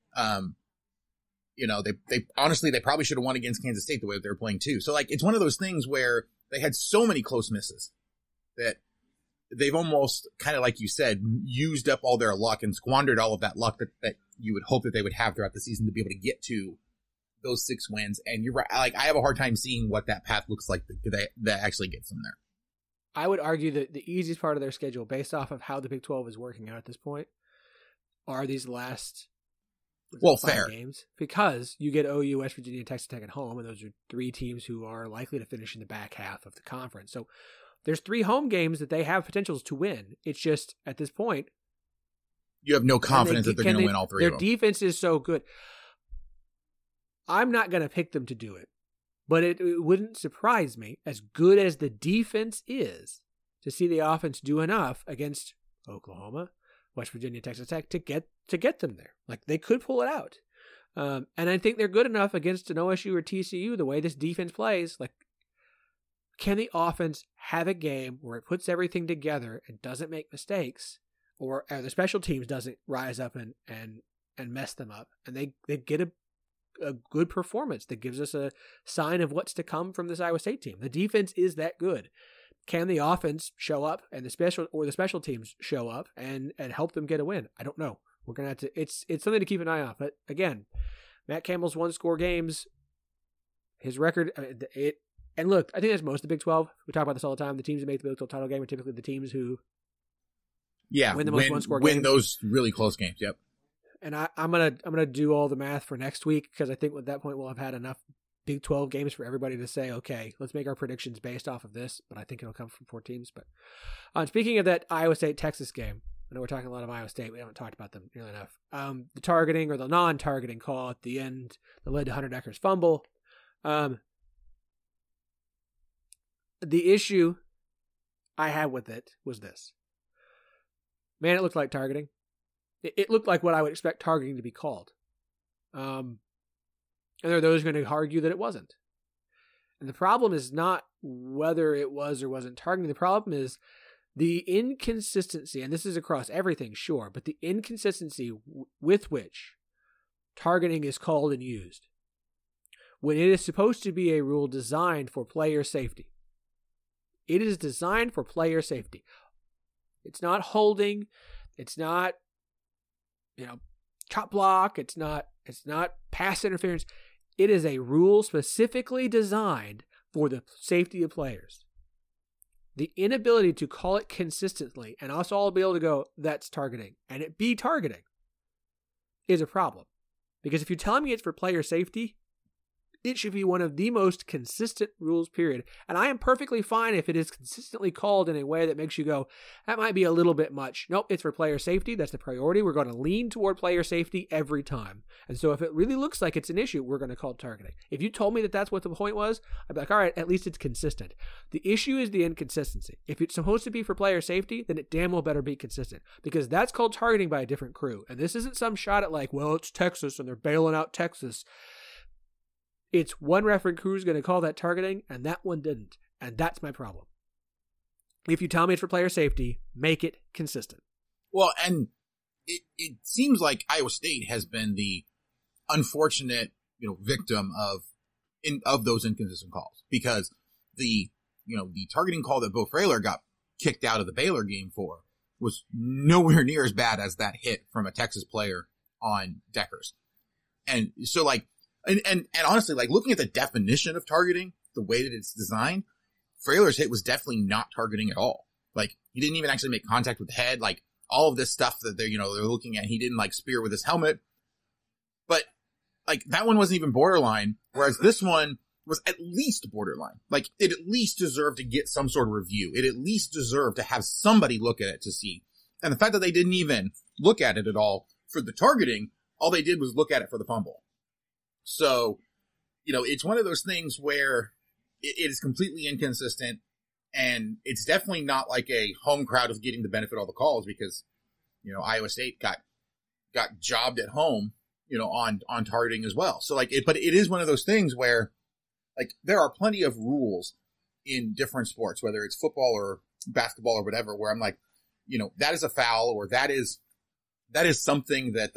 B: They honestly, they probably should have won against Kansas State the way that they were playing too. So it's one of those things where they had so many close misses that they've almost kind of, like you said, used up all their luck and squandered all of that luck that you would hope that they would have throughout the season to be able to get to those 6 wins. And you're right. I have a hard time seeing what that path looks like that actually gets them there.
A: I would argue that the easiest part of their schedule, based off of how the Big 12 is working out at this point, are these last 5 games. Because you get OU, West Virginia, and Texas Tech at home, and those are 3 teams who are likely to finish in the back half of the conference. So there's 3 home games that they have potentials to win. It's just, at this point,
B: you have no confidence that they're going to win all 3 of them.
A: Their defense is so good. I'm not going to pick them to do it. But it wouldn't surprise me, as good as the defense is, to see the offense do enough against Oklahoma, West Virginia, Texas Tech to get them there. They could pull it out. And I think they're good enough against an OSU or TCU, the way this defense plays. Can the offense have a game where it puts everything together and doesn't make mistakes, or the special teams doesn't rise up and mess them up, and they get a good performance that gives us a sign of what's to come from this Iowa State team? The defense is that good. Can the offense show up and the special teams show up and help them get a win? I don't know. We're gonna have to. It's something to keep an eye on. But again, Matt Campbell's 1-score games. His record, and look, I think that's most of the Big 12. We talk about this all the time. The teams that make the Big 12 title game are typically the teams who win the most 1-score games.
B: Win those really close games, yep.
A: And I'm gonna do all the math for next week because I think at that point we'll have had enough Big 12 games for everybody to say, okay, let's make our predictions based off of this. But I think it'll come from 4 teams. But speaking of that Iowa State-Texas game, I know we're talking a lot of Iowa State. We haven't talked about them nearly enough. The targeting or the non-targeting call at the end that led to Hunter Decker's fumble. The issue I had with it was this. Man, it looked like targeting. It looked like what I would expect targeting to be called. And there are those going to argue that it wasn't. And the problem is not whether it was or wasn't targeting. The problem is the inconsistency, and this is across everything, sure, but the inconsistency with which targeting is called and used when it is supposed to be a rule designed for player safety. It is designed for player safety. It's not holding. It's not, chop block. It's not pass interference. It is a rule specifically designed for the safety of players. The inability to call it consistently and us all be able to go, that's targeting, and it be targeting, is a problem. Because if you're telling me it's for player safety, it should be one of the most consistent rules, period. And I am perfectly fine if it is consistently called in a way that makes you go, that might be a little bit much. Nope, it's for player safety. That's the priority. We're going to lean toward player safety every time. And so if it really looks like it's an issue, we're going to call it targeting. If you told me that that's what the point was, I'd be like, all right, at least it's consistent. The issue is the inconsistency. If it's supposed to be for player safety, then it damn well better be consistent, because that's called targeting by a different crew. And this isn't some shot at like, well, it's Texas and they're bailing out Texas. It's one referee crew is going to call that targeting, and that one didn't. And that's my problem. If you tell me it's for player safety, make it consistent.
B: Well, and it seems like Iowa State has been the unfortunate, victim of those inconsistent calls, because the targeting call that Bo Freyler got kicked out of the Baylor game for was nowhere near as bad as that hit from a Texas player on Deckers. And so And honestly, looking at the definition of targeting, the way that it's designed, Freyler's hit was definitely not targeting at all. He didn't even actually make contact with the head. All of this stuff that they're looking at, he didn't spear with his helmet. But that one wasn't even borderline, whereas this one was at least borderline. It at least deserved to get some sort of review. It at least deserved to have somebody look at it to see. And the fact that they didn't even look at it at all for the targeting, all they did was look at it for the fumble. So, it's one of those things where it is completely inconsistent, and it's definitely not like a home crowd is getting the benefit of all the calls, because, Iowa State got jobbed at home, on targeting as well. So but it is one of those things where there are plenty of rules in different sports, whether it's football or basketball or whatever, where I'm that is a foul, or that is something that,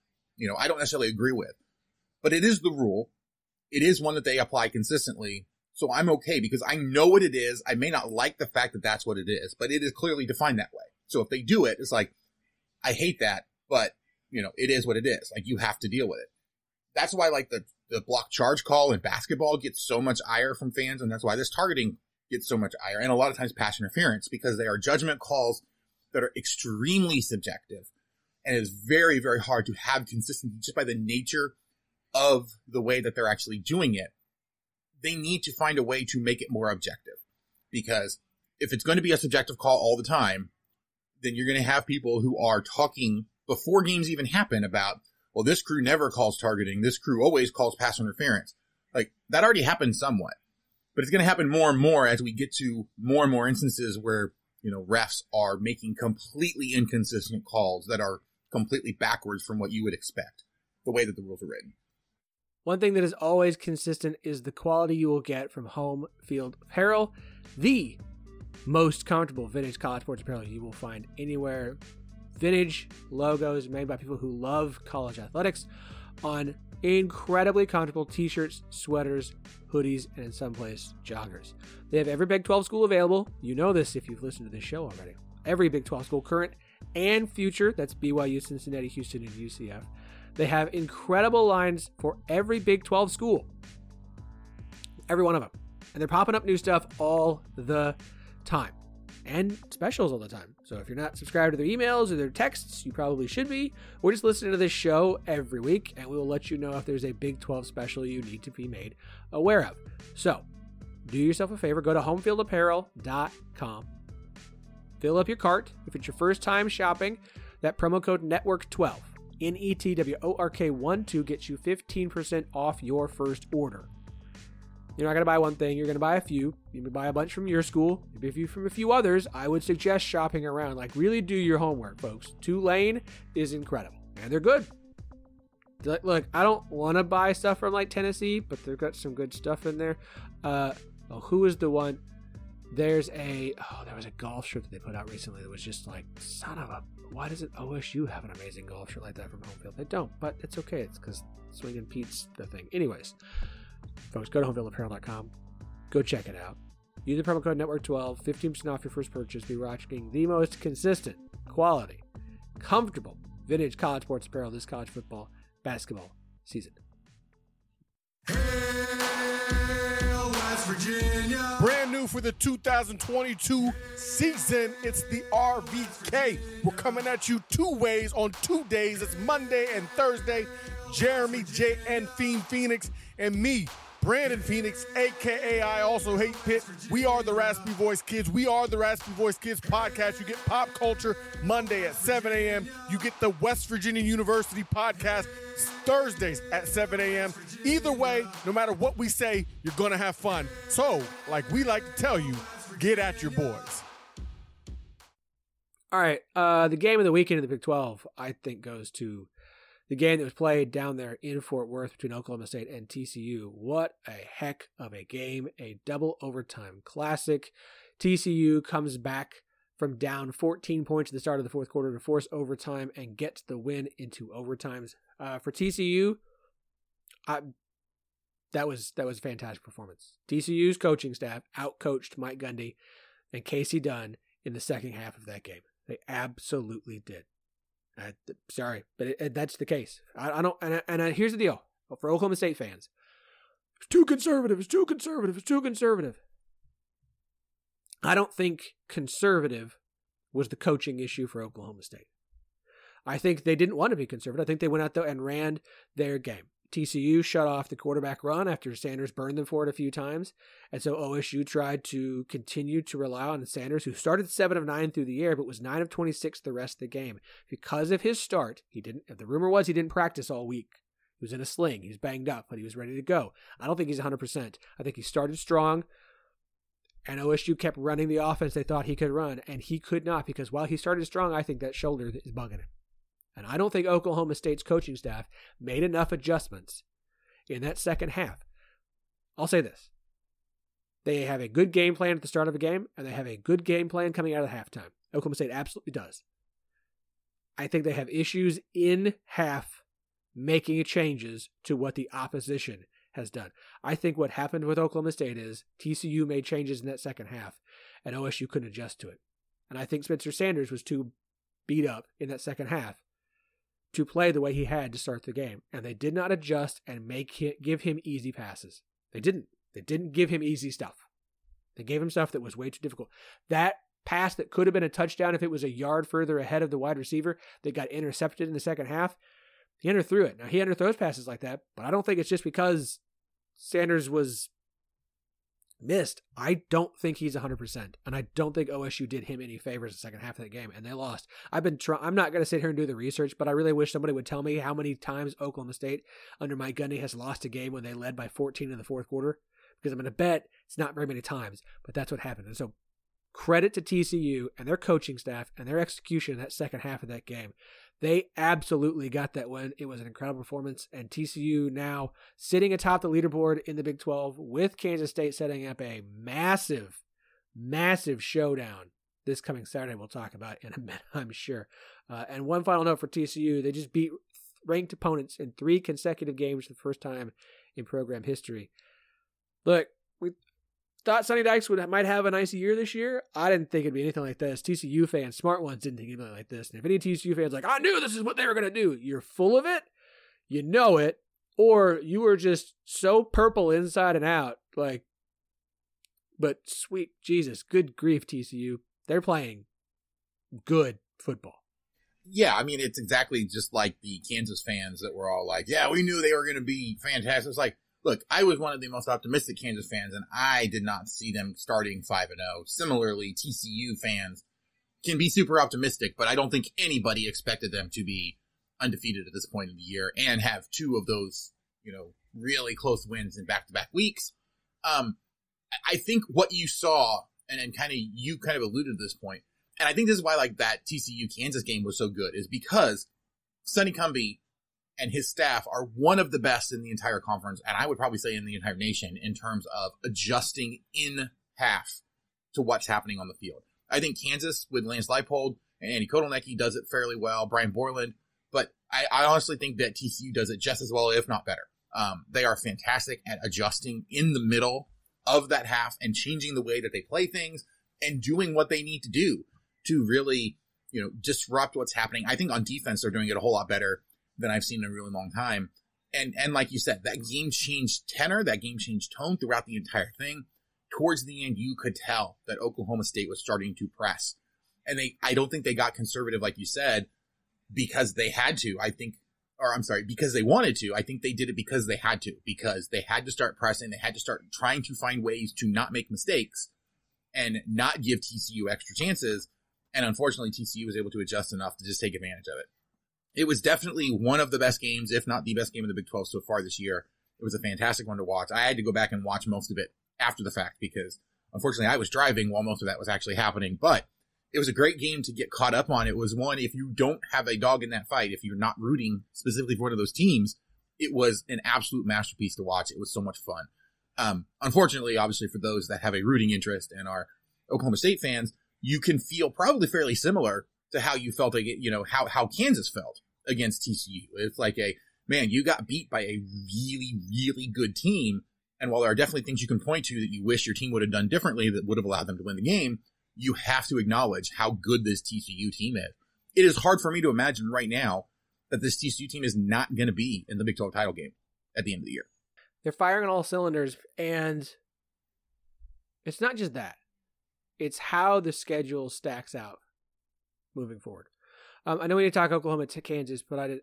B: I don't necessarily agree with. But it is the rule. It is one that they apply consistently. So I'm okay, because I know what it is. I may not like the fact that that's what it is, but it is clearly defined that way. So if they do it, it's I hate that, but it is what it is. You have to deal with it. That's why the block charge call in basketball gets so much ire from fans. And that's why this targeting gets so much ire. And a lot of times pass interference, because they are judgment calls that are extremely subjective. And it is very, very hard to have consistency just by the nature of the way that they're actually doing it. They need to find a way to make it more objective, because if it's going to be a subjective call all the time, then you're going to have people who are talking before games even happen about, well, this crew never calls targeting. This crew always calls pass interference. That already happened somewhat, but it's going to happen more and more as we get to more and more instances where, refs are making completely inconsistent calls that are completely backwards from what you would expect, the way that the rules are written.
A: One thing that is always consistent is the quality you will get from Home Field Apparel, the most comfortable vintage college sports apparel you will find anywhere. Vintage logos made by people who love college athletics on incredibly comfortable t-shirts, sweaters, hoodies, and in some places, joggers. They have every Big 12 school available. You know this if you've listened to this show already. Every Big 12 school, current and future. That's BYU, Cincinnati, Houston, and UCF. They have incredible lines for every Big 12 school. Every one of them. And they're popping up new stuff all the time. And specials all the time. So if you're not subscribed to their emails or their texts, you probably should be. We're just listening to this show every week, and we will let you know if there's a Big 12 special you need to be made aware of. So, do yourself a favor. Go to homefieldapparel.com. Fill up your cart. If it's your first time shopping, that promo code NETWORK12, NETWORK12, gets you 15% off your first order. You're not going to buy one thing. You're going to buy a few. You may buy a bunch from your school, maybe a few from a few others. I would suggest shopping around. Like, really do your homework, folks. Tulane is incredible, and they're good. Look, I don't want to buy stuff from, like, Tennessee, but they've got some good stuff in there. Who is the one? There was a golf shirt that they put out recently that was just like, son of a, why doesn't OSU have an amazing golf shirt like that from home field? They don't, but it's okay. It's because Swingin' Pete's the thing. Anyways, folks, go to homefieldapparel.com. Go check it out. Use the promo code NETWORK12, 15% off your first purchase. Be rocking the most consistent, quality, comfortable, vintage college sports apparel this college football, basketball season.
C: West Virginia. Brand new for the 2022 season, it's the RVK. We're coming at you two ways on 2 days. It's Monday and Thursday. Jeremy J. and Fiend Phoenix and me, Brandon Phoenix, a.k.a. I Also Hate Pitt. We are the Raspy Voice Kids. We are the Raspy Voice Kids podcast. You get Pop Culture Monday at 7 a.m. You get the West Virginia University podcast Thursdays at 7 a.m. Either way, no matter what we say, you're going to have fun. So, like we like to tell you, get at your boys.
A: All right. The game of the weekend in the Big 12, I think, goes to the game that was played down there in Fort Worth between Oklahoma State and TCU. What a heck of a game. A double overtime classic. TCU comes back from down 14 points at the start of the fourth quarter to force overtime and gets the win into overtimes. For TCU, that was a fantastic performance. TCU's coaching staff outcoached Mike Gundy and Casey Dunn in the second half of that game. They absolutely did. Sorry, but that's the case. I don't. And here's the deal for Oklahoma State fans: it's too conservative. It's too conservative. It's too conservative. I don't think conservative was the coaching issue for Oklahoma State. I think they didn't want to be conservative. I think they went out there and ran their game. TCU shut off the quarterback run after Sanders burned them for it a few times. And so OSU tried to continue to rely on Sanders, who started 7 of 9 through the air, but was 9 of 26 the rest of the game. Because of his start, the rumor was he didn't practice all week. He was in a sling. He was banged up, but he was ready to go. I don't think he's 100%. I think he started strong, and OSU kept running the offense they thought he could run, and he could not, because while he started strong, I think that shoulder is bugging him. And I don't think Oklahoma State's coaching staff made enough adjustments in that second half. I'll say this. They have a good game plan at the start of a game, and they have a good game plan coming out of halftime. Oklahoma State absolutely does. I think they have issues in half making changes to what the opposition has done. I think what happened with Oklahoma State is TCU made changes in that second half, and OSU couldn't adjust to it. And I think Spencer Sanders was too beat up in that second half to play the way he had to start the game. And they did not adjust and give him easy passes. They didn't. They didn't give him easy stuff. They gave him stuff that was way too difficult. That pass that could have been a touchdown if it was a yard further ahead of the wide receiver that got intercepted in the second half, he underthrew it. Now, he underthrows passes like that, but I don't think it's just because Sanders was missed. I don't think he's 100%, and I don't think OSU did him any favors in the second half of that game, and they lost. I'm not going to sit here and do the research, but I really wish somebody would tell me how many times Oklahoma State under Mike Gundy has lost a game when they led by 14 in the fourth quarter, because I'm going to bet it's not very many times, but that's what happened. And so credit to TCU and their coaching staff and their execution in that second half of that game. They absolutely got that win. It was an incredible performance, and TCU now sitting atop the leaderboard in the Big 12 with Kansas State setting up a massive, massive showdown this coming Saturday. We'll talk about in a minute, I'm sure. And one final note for TCU, they just beat ranked opponents in 3 consecutive games for the first time in program history. Look, thought Sonny Dykes might have a nice year this year. I didn't think it'd be anything like this. TCU fans, smart ones, didn't think it'd be like this. And if any TCU fans like, I knew this is what they were going to do, you're full of it, you know it, or you were just so purple inside and out. Like, but sweet Jesus, good grief, TCU. They're playing good football.
B: Yeah, I mean, it's exactly just like the Kansas fans that were all like, yeah, we knew they were going to be fantastic. It's like, look, I was one of the most optimistic Kansas fans, and I did not see them starting 5-0. Similarly, TCU fans can be super optimistic, but I don't think anybody expected them to be undefeated at this point in the year and have two of those, really close wins in back-to-back weeks. I think what you saw, and you kind of alluded to this point, and I think this is why like that TCU-Kansas game was so good, is because Sonny Cumbie and his staff are one of the best in the entire conference, and I would probably say in the entire nation, in terms of adjusting in half to what's happening on the field. I think Kansas, with Lance Leipold and Andy Kotelnicki, does it fairly well, Brian Borland, but I honestly think that TCU does it just as well, if not better. They are fantastic at adjusting in the middle of that half and changing the way that they play things and doing what they need to do to really, disrupt what's happening. I think on defense, they're doing it a whole lot better than I've seen in a really long time. And like you said, that game changed tenor, that game changed tone throughout the entire thing. Towards the end, you could tell that Oklahoma State was starting to press. And I don't think they got conservative, like you said, because they had to. Because they wanted to. I think they did it because they had to start pressing. They had to start trying to find ways to not make mistakes and not give TCU extra chances. And unfortunately, TCU was able to adjust enough to just take advantage of it. It was definitely one of the best games, if not the best game of the Big 12 so far this year. It was a fantastic one to watch. I had to go back and watch most of it after the fact because, unfortunately, I was driving while most of that was actually happening. But it was a great game to get caught up on. It was one, if you don't have a dog in that fight, if you're not rooting specifically for one of those teams, it was an absolute masterpiece to watch. It was so much fun. Unfortunately, obviously, for those that have a rooting interest and are Oklahoma State fans, you can feel probably fairly similar to how you felt, how Kansas felt against TCU. It's like you got beat by a really, really good team. And while there are definitely things you can point to that you wish your team would have done differently that would have allowed them to win the game, you have to acknowledge how good this TCU team is. It is hard for me to imagine right now that this TCU team is not going to be in the Big 12 title game at the end of the year.
A: They're firing on all cylinders, and it's not just that. It's how the schedule stacks out moving forward. I know we need to talk Oklahoma to Kansas, but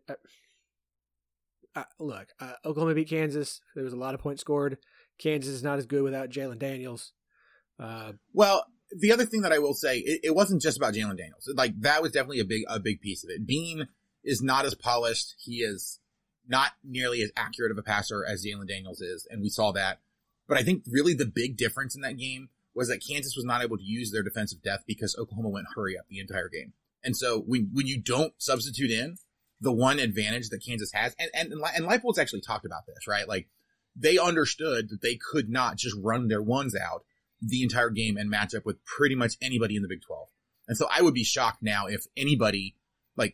A: Oklahoma beat Kansas. There was a lot of points scored. Kansas is not as good without Jalen Daniels.
B: Well, the other thing that I will say, it wasn't just about Jalen Daniels. Like, that was definitely a big piece of it. Bean is not as polished. He is not nearly as accurate of a passer as Jalen Daniels is, and we saw that. But I think really the big difference in that game was that Kansas was not able to use their defensive depth because Oklahoma went hurry up the entire game. And so when you don't substitute in the one advantage that Kansas has, and Leipold's actually talked about this, right? Like, they understood that they could not just run their ones out the entire game and match up with pretty much anybody in the Big 12. And so I would be shocked now if anybody, like,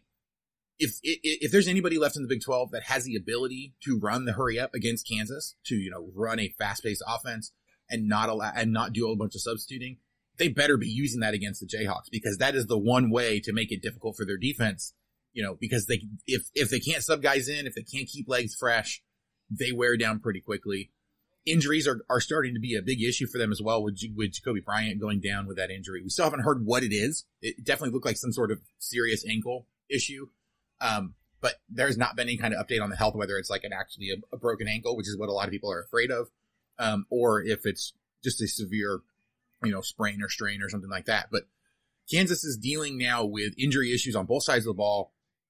B: if there's anybody left in the Big 12 that has the ability to run the hurry up against Kansas, to, run a fast-paced offense and not do a bunch of substituting, they better be using that against the Jayhawks, because that is the one way to make it difficult for their defense, because if they can't sub guys in, if they can't keep legs fresh, they wear down pretty quickly. Injuries are starting to be a big issue for them as well, with Jacoby Bryant going down with that injury. We still haven't heard what it is. It definitely looked like some sort of serious ankle issue. But there's not been any kind of update on the health, whether it's like actually a broken ankle, which is what a lot of people are afraid of, or if it's just a severe, sprain or strain or something like that. But Kansas is dealing now with injury issues on both sides of the ball,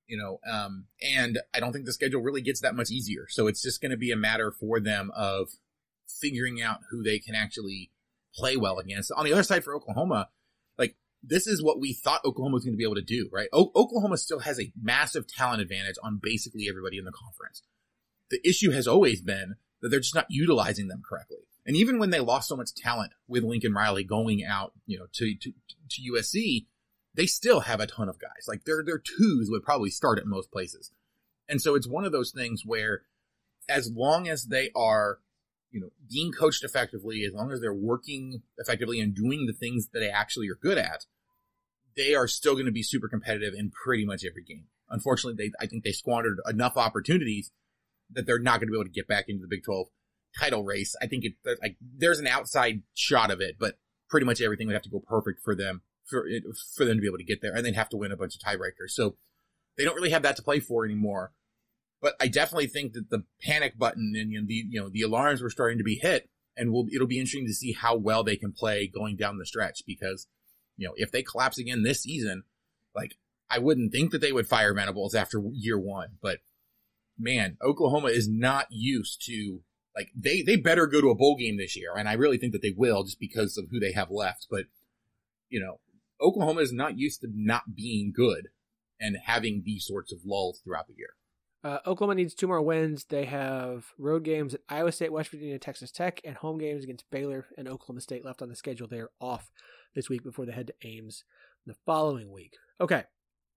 B: and I don't think the schedule really gets that much easier. So it's just going to be a matter for them of figuring out who they can actually play well against. On the other side for Oklahoma, like, this is what we thought Oklahoma was going to be able to do, right? Oklahoma still has a massive talent advantage on basically everybody in the conference. The issue has always been that they're just not utilizing them correctly. And even when they lost so much talent with Lincoln Riley going out, to USC, they still have a ton of guys. Like, their twos would probably start at most places. And so it's one of those things where, as long as they are, being coached effectively, as long as they're working effectively and doing the things that they actually are good at, they are still going to be super competitive in pretty much every game. Unfortunately, I think they squandered enough opportunities that they're not going to be able to get back into the Big 12 title race. I think there's an outside shot of it, but pretty much everything would have to go perfect for them for them to be able to get there, and they'd have to win a bunch of tiebreakers. So they don't really have that to play for anymore. But I definitely think that the panic button and the alarms were starting to be hit, and it'll be interesting to see how well they can play going down the stretch, because if they collapse again this season, like, I wouldn't think that they would fire Venables after year one. But man, Oklahoma is not used to, like, they better go to a bowl game this year, and I really think that they will, just because of who they have left. But Oklahoma is not used to not being good and having these sorts of lulls throughout the year.
A: Oklahoma needs 2 more wins. They have road games at Iowa State, West Virginia, Texas Tech, and home games against Baylor and Oklahoma State left on the schedule. They're off this week before they head to Ames the following week. Okay.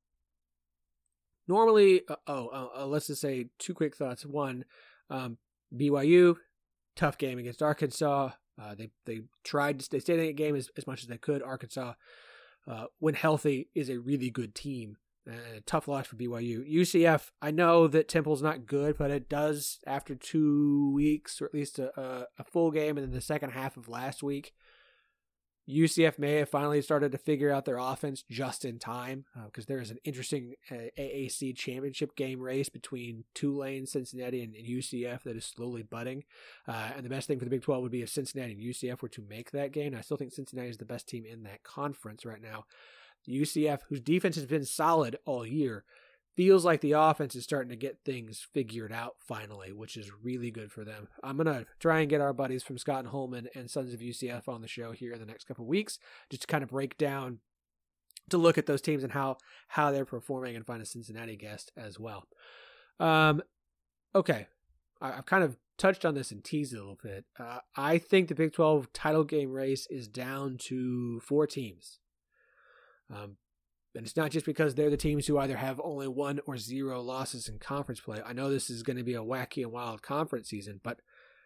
A: Normally, let's just say 2 quick thoughts. One, BYU, tough game against Arkansas. They tried to stay in that game as much as they could. Arkansas, when healthy, is a really good team. Tough loss for BYU. UCF, I know that Temple's not good, but it does, after 2 weeks, or at least a full game, and then the second half of last week, UCF may have finally started to figure out their offense just in time, because there is an interesting AAC championship game race between Tulane, Cincinnati, and UCF that is slowly budding. And the best thing for the Big 12 would be if Cincinnati and UCF were to make that game. And I still think Cincinnati is the best team in that conference right now. UCF, whose defense has been solid all year, feels like the offense is starting to get things figured out finally, which is really good for them. I'm going to try and get our buddies from Scott and Holman and Sons of UCF on the show here in the next couple of weeks, just to kind of break down, to look at those teams and how they're performing, and find a Cincinnati guest as well. Okay. I've kind of touched on this and teased it a little bit. I think the Big 12 title game race is down to 4 teams. And it's not just because they're the teams who either have only 1 or 0 losses in conference play. I know this is going to be a wacky and wild conference season, but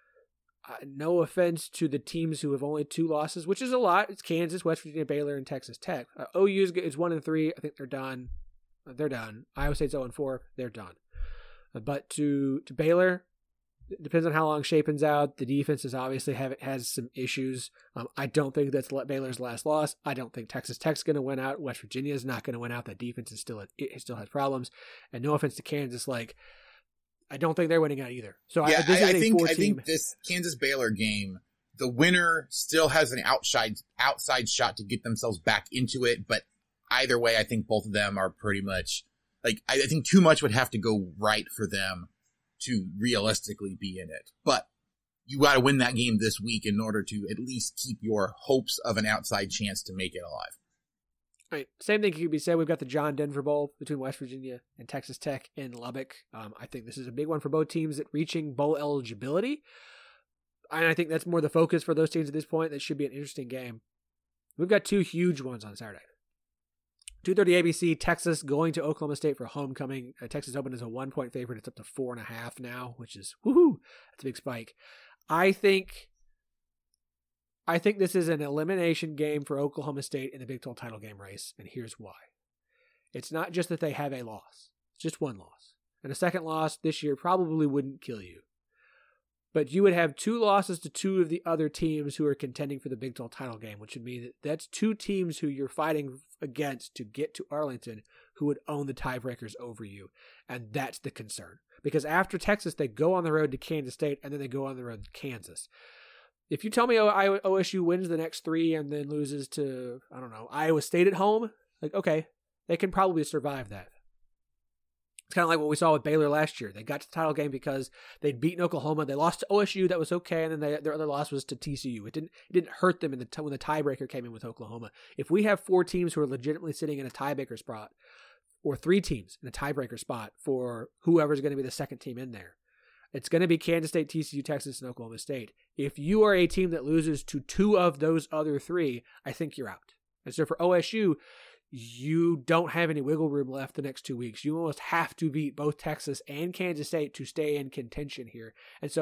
A: no offense to the teams who have only 2 losses, which is a lot. It's Kansas, West Virginia, Baylor, and Texas Tech. OU is 1-3. I think they're done. They're done. Iowa State's 0-4. They're done. But to Baylor, it depends on how long Shapen's out. The defense is obviously has some issues. I don't think that's Baylor's last loss. I don't think Texas Tech's going to win out. West Virginia is not going to win out. That defense is still has problems. And no offense to Kansas, I don't think they're winning out either. So
B: yeah, I think this Kansas Baylor game, the winner still has an outside shot to get themselves back into it. But either way, I think both of them are pretty much I think too much would have to go right for them to realistically be in it. But you got to win that game this week in order to at least keep your hopes of an outside chance to make it alive.
A: All right. Same thing could be said. We've got the John Denver Bowl between West Virginia and Texas Tech in Lubbock. I think this is a big one for both teams at reaching bowl eligibility. And I think that's more the focus for those teams at this point. That should be an interesting game. We've got 2 huge ones on Saturday. 2:30 ABC, Texas going to Oklahoma State for homecoming. Texas Open is a 1-point favorite. It's up to 4.5 now, which is woohoo. That's a big spike. I think this is an elimination game for Oklahoma State in the Big 12 title game race, and here's why. It's not just that they have a loss. It's just 1 loss. And a second loss this year probably wouldn't kill you. But you would have 2 losses to 2 of the other teams who are contending for the Big 12 title game, which would mean that that's 2 teams who you're fighting against to get to Arlington who would own the tiebreakers over you. And that's the concern. Because after Texas, they go on the road to Kansas State, and then they go on the road to Kansas. If you tell me OSU wins the next 3 and then loses to, Iowa State at home, okay, they can probably survive that. It's kind of like what we saw with Baylor last year. They got to the title game because they'd beaten Oklahoma. They lost to OSU. That was okay. And then their other loss was to TCU. It didn't hurt them when the tiebreaker came in with Oklahoma. If we have 4 teams who are legitimately sitting in a tiebreaker spot, or 3 teams in a tiebreaker spot for whoever's going to be the second team in there, it's going to be Kansas State, TCU, Texas, and Oklahoma State. If you are a team that loses to 2 of those other 3, I think you're out. And so for OSU, you don't have any wiggle room left the next 2 weeks. You almost have to beat both Texas and Kansas State to stay in contention here. And so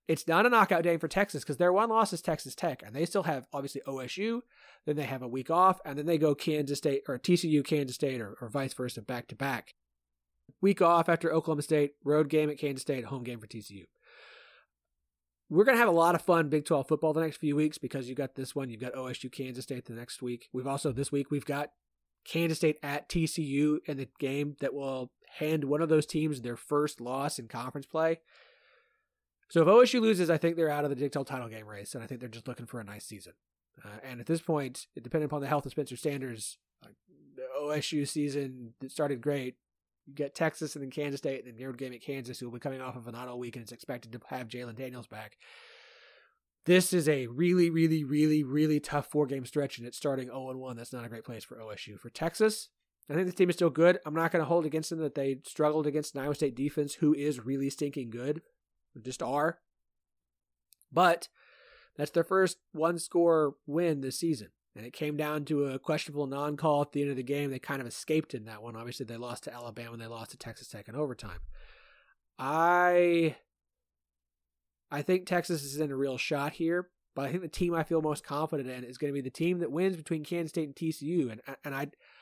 A: It's not a knockout game for Texas because their one loss is Texas Tech, and they still have obviously OSU. Then they have a week off, and then they go Kansas State or TCU, Kansas State, or vice versa, back to back. Week off after Oklahoma State, road game at Kansas State, home game for TCU. We're going to have a lot of fun Big 12 football the next few weeks because you got this one. You've got OSU, Kansas State the next week. This week, we've got Kansas State at TCU in the game that will hand one of those teams their first loss in conference play. So if OSU loses, I think they're out of the Big 12 title game race, and I think they're just looking for a nice season. And at this point, depending upon the health of Spencer Sanders, the OSU season that started great. You get Texas and then Kansas State and then road game at Kansas, who will be coming off of an auto week, and it's expected to have Jalen Daniels back. This is a really, really, really, really tough 4-game stretch, and it's starting 0-1. That's not a great place for OSU. For Texas, I think the team is still good. I'm not going to hold against them that they struggled against an Iowa State defense who is really stinking good. They just are. But that's their first one-score win this season. And it came down to a questionable non-call at the end of the game. They kind of escaped in that one. Obviously, they lost to Alabama and they lost to Texas Tech in overtime. I think Texas is in a real shot here, but I think the team I feel most confident in is going to be the team that wins between Kansas State and TCU. And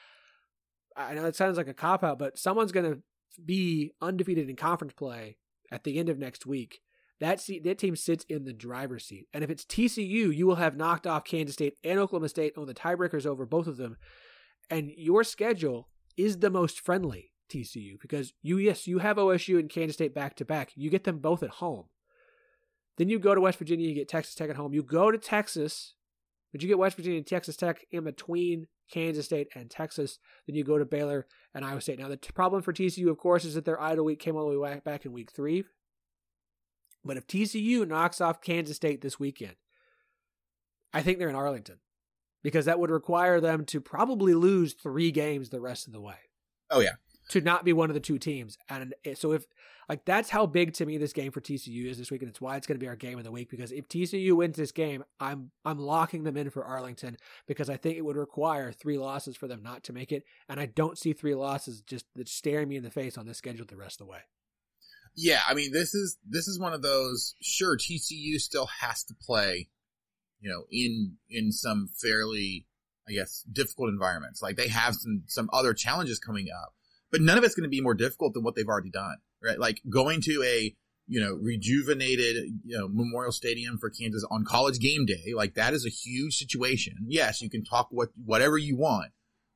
A: I know it sounds like a cop-out, but someone's going to be undefeated in conference play at the end of next week. That team sits in the driver's seat. And if it's TCU, you will have knocked off Kansas State and Oklahoma State on the tiebreakers over both of them. And your schedule is the most friendly, TCU, because you have OSU and Kansas State back-to-back. You get them both at home. Then you go to West Virginia, you get Texas Tech at home. You go to Texas, but you get West Virginia and Texas Tech in between Kansas State and Texas. Then you go to Baylor and Iowa State. Now, the problem for TCU, of course, is that their idle week came all the way back in week 3. But if TCU knocks off Kansas State this weekend, I think they're in Arlington because that would require them to probably lose 3 games the rest of the way.
B: Oh, yeah.
A: To not be one of the 2 teams. And so that's how big to me this game for TCU is this week, and it's why it's going to be our game of the week, because if TCU wins this game, I'm locking them in for Arlington because I think it would require 3 losses for them not to make it, and I don't see 3 losses just staring me in the face on this schedule the rest of the way.
B: Yeah, I mean, this is one of those, sure, TCU still has to play, in some fairly, I guess, difficult environments. Like, they have some other challenges coming up, but none of it's going to be more difficult than what they've already done, right? Like, going to a, rejuvenated, Memorial Stadium for Kansas on College game day, like, that is a huge situation. Yes, you can talk whatever you want,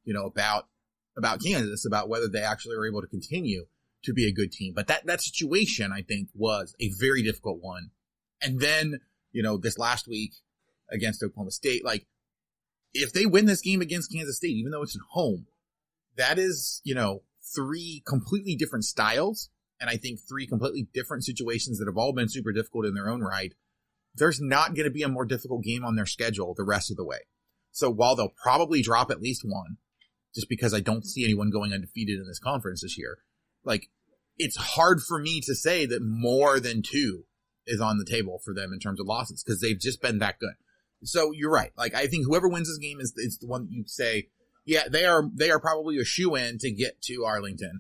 B: about Kansas, about whether they actually were able to continue to be a good team. But that situation, I think, was a very difficult one. And then, this last week against Oklahoma State, like, if they win this game against Kansas State, even though it's at home, that is, 3 completely different styles. And I think 3 completely different situations that have all been super difficult in their own right. There's not going to be a more difficult game on their schedule the rest of the way. So while they'll probably drop at least 1, just because I don't see anyone going undefeated in this conference this year, like, it's hard for me to say that more than 2 is on the table for them in terms of losses because they've just been that good. So you're right. Like, I think whoever wins this game is the one that you say, yeah, they are probably a shoe-in to get to Arlington.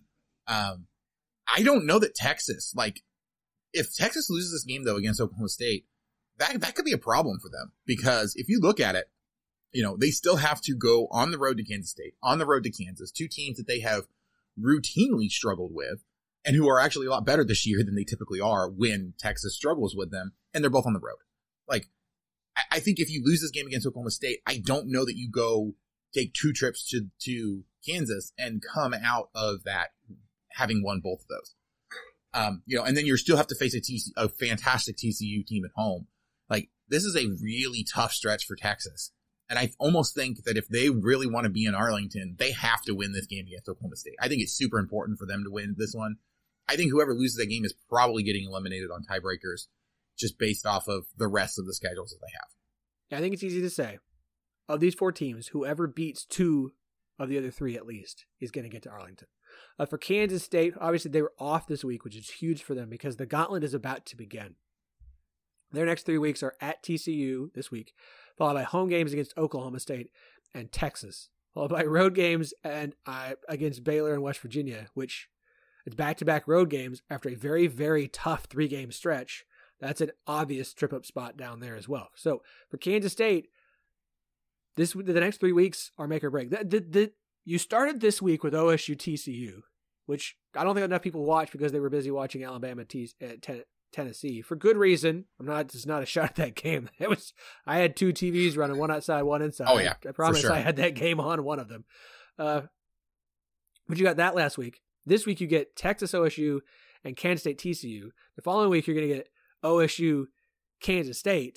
B: I don't know that Texas, like, if Texas loses this game, though, against Oklahoma State, that could be a problem for them because if you look at it, they still have to go on the road to Kansas State, on the road to Kansas, 2 teams that they have routinely struggled with and who are actually a lot better this year than they typically are when Texas struggles with them, and they're both on the road. Like, I think if you lose this game against Oklahoma State, I don't know that you go take 2 trips to Kansas and come out of that having won both of those. And then you still have to face a fantastic TCU team at home. Like, this is a really tough stretch for Texas. And I almost think that if they really want to be in Arlington, they have to win this game against Oklahoma State. I think it's super important for them to win this one. I think whoever loses that game is probably getting eliminated on tiebreakers just based off of the rest of the schedules that they have.
A: I think it's easy to say, of these 4 teams, whoever beats 2 of the other 3 at least is going to get to Arlington. For Kansas State, obviously they were off this week, which is huge for them because the gauntlet is about to begin. Their next 3 weeks are at TCU this week, followed by home games against Oklahoma State and Texas, followed by road games and against Baylor and West Virginia, which it's back-to-back road games after a very, very tough 3-game stretch, That's an obvious trip-up spot down there as well. So for Kansas State, the next 3 weeks are make or break. You started this week with OSU TCU, which I don't think enough people watched because they were busy watching Alabama Tennessee for good reason. It's not a shot at that game. I had 2 TVs running, one outside, one inside.
B: Oh yeah,
A: I promise
B: sure.
A: I had that game on one of them. But you got that last week. This week you get Texas OSU and Kansas State TCU. The following week you're going to get OSU Kansas State.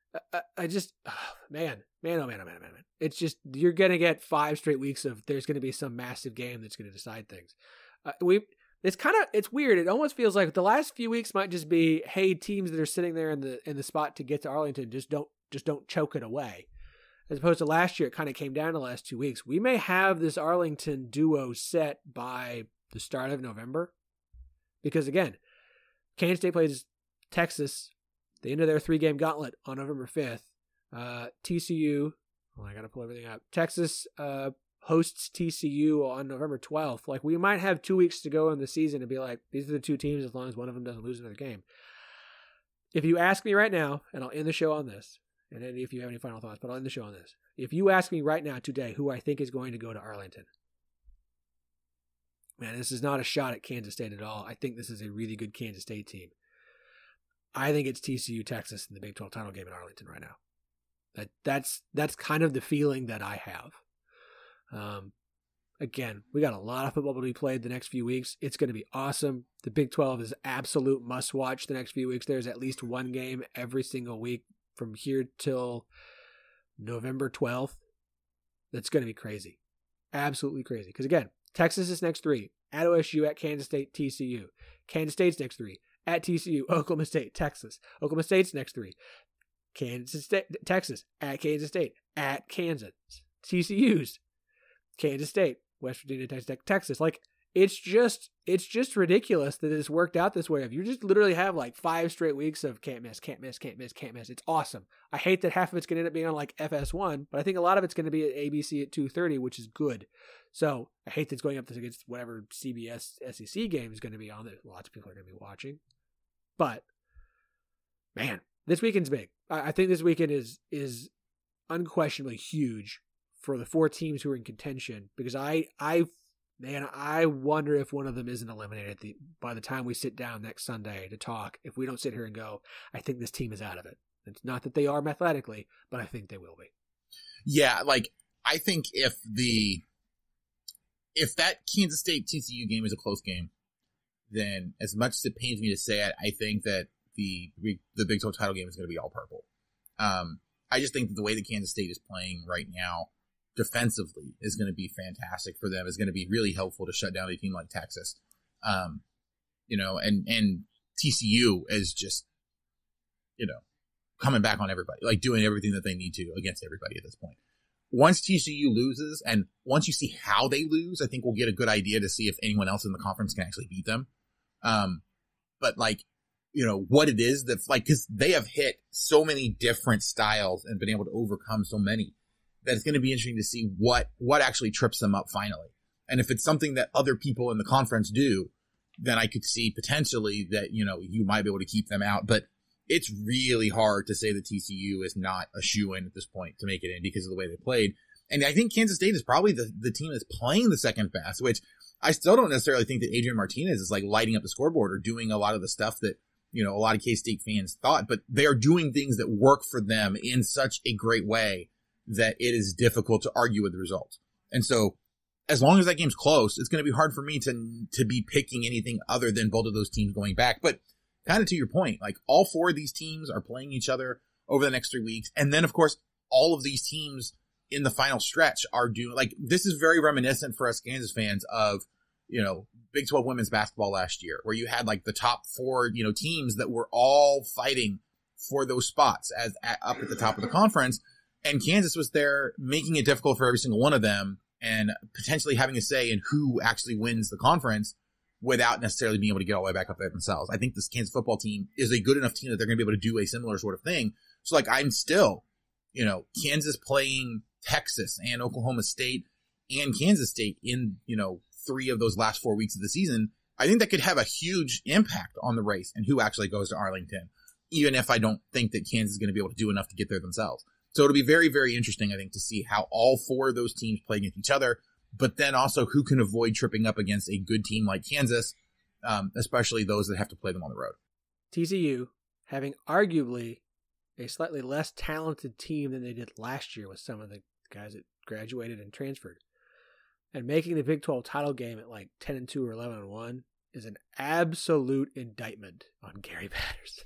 A: Man. It's just, you're going to get 5 straight weeks of there's going to be some massive game that's going to decide things. It's weird. It almost feels like the last few weeks might just be, hey, teams that are sitting there in the spot to get to Arlington, just don't choke it away. As opposed to last year, it kind of came down the last 2 weeks. We may have this Arlington duo set by the start of November. Because again, Kansas State plays Texas, the end of their 3-game gauntlet on November 5th. TCU, I got to pull everything up. Texas hosts TCU on November 12th. Like, we might have 2 weeks to go in the season and be like, these are the 2 teams as long as one of them doesn't lose another game. If you ask me right now, and I'll end the show on this, and then if you have any final thoughts, but I'll end the show on this. If you ask me right now today who I think is going to go to Arlington, man, this is not a shot at Kansas State at all. I think this is a really good Kansas State team. I think it's TCU Texas in the Big 12 title game in Arlington right now. That's kind of the feeling that I have. Again, we got a lot of football to be played the next few weeks. It's going to be awesome. The Big 12 is absolute must watch the next few weeks. There's at least one game every single week from here till November 12th. That's going to be crazy. Absolutely crazy. Because again, Texas is next 3. At OSU, at Kansas State, TCU. Kansas State's next 3. At TCU, Oklahoma State, Texas. Oklahoma State's next 3. Kansas State, Texas, at Kansas State, at Kansas. TCU's Kansas State, West Virginia, Texas. Like, it's just ridiculous that it's worked out this way. If you just literally have like 5 straight weeks of can't miss. It's awesome. I hate that half of it's going to end up being on like FS1, but I think a lot of it's going to be at ABC at 2:30, which is good. So I hate that it's going up against whatever CBS SEC game is going to be on there. Lots of people are going to be watching. But, man, this weekend's big. I think this weekend is unquestionably huge for the 4 teams who are in contention, because I wonder if one of them isn't eliminated by the time we sit down next Sunday to talk. If we don't sit here and go, I think this team is out of it. It's not that they are mathematically, but I think they will be.
B: Yeah, like, I think if that Kansas State TCU game is a close game, then as much as it pains me to say it, I think that the Big 12 title game is going to be all purple. I just think that the way that Kansas State is playing right now defensively is going to be fantastic for them. It's going to be really helpful to shut down a team like Texas. And TCU is just, coming back on everybody, like doing everything that they need to against everybody at this point. Once TCU loses, and once you see how they lose, I think we'll get a good idea to see if anyone else in the conference can actually beat them. But like, what it is that, like, because they have hit so many different styles and been able to overcome so many, that it's going to be interesting to see what actually trips them up finally. And if it's something that other people in the conference do, then I could see potentially that, you might be able to keep them out. But it's really hard to say that TCU is not a shoo-in at this point to make it in because of the way they played. And I think Kansas State is probably the team that's playing the second best, which I still don't necessarily think that Adrian Martinez is like lighting up the scoreboard or doing a lot of the stuff that, a lot of K-State fans thought, but they are doing things that work for them in such a great way that it is difficult to argue with the results. And so as long as that game's close, it's going to be hard for me to be picking anything other than both of those teams going back. But kind of to your point, like, all 4 of these teams are playing each other over the next 3 weeks. And then, of course, all of these teams in the final stretch are doing, like, this is very reminiscent for us Kansas fans of, Big 12 women's basketball last year, where you had like the top 4, teams that were all fighting for those spots up at the top of the conference. And Kansas was there making it difficult for every single one of them and potentially having a say in who actually wins the conference without necessarily being able to get all the way back up there themselves. I think this Kansas football team is a good enough team that they're going to be able to do a similar sort of thing. So, like, I'm still, Kansas playing Texas and Oklahoma State and Kansas State in, 3 of those last 4 weeks of the season. I think that could have a huge impact on the race and who actually goes to Arlington. even if I don't think that Kansas is going to be able to do enough to get there themselves. So it'll be very, very interesting, I think, to see how all four of those teams play against each other, but then also who can avoid tripping up against a good team like Kansas, especially those that have to play them on the road.
A: TCU, having arguably a slightly less talented team than they did last year with some of the guys that graduated and transferred, and making the Big 12 title game at like 10-2 or 11-1 is an absolute indictment on Gary Patterson.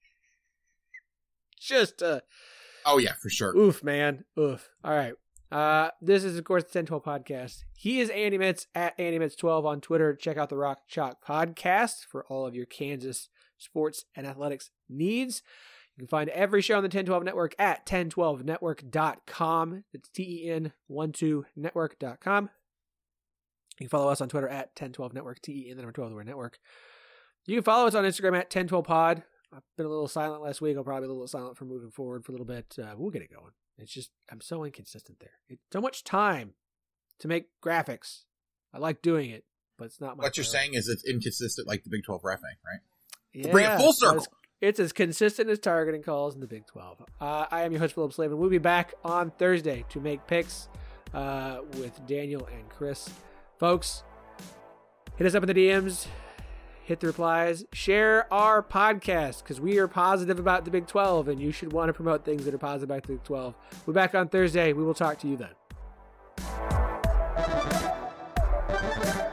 A: Just
B: oh yeah, for sure.
A: Oof, man. Oof. All right. This is, of course, the 10-12 podcast. He is Andy Mitz at Andy Mitz12 on Twitter. Check out the Rock Chalk podcast for all of your Kansas sports and athletics needs. You can find every show on the 1012 Network at 1012network.com. It's TEN12network.com. You can follow us on Twitter at 1012network, TEN, the number 12, the word network. You can follow us on Instagram at 1012pod. I've been a little silent last week. I'll probably be a little silent for moving forward for a little bit. We'll get it going. It's just, I'm so inconsistent there. It's so much time to make graphics. I like doing it, but it's not my
B: What you're saying is it's inconsistent like the Big 12 reffing, right?
A: Yeah,
B: to bring it full circle.
A: It's as consistent as targeting calls in the Big 12. I am your host, Philip Slavin. We'll be back on Thursday to make picks with Daniel and Chris. Folks, hit us up in the DMs. Hit the replies. Share our podcast because we are positive about the Big 12, and you should want to promote things that are positive about the Big 12. We'll be back on Thursday. We will talk to you then.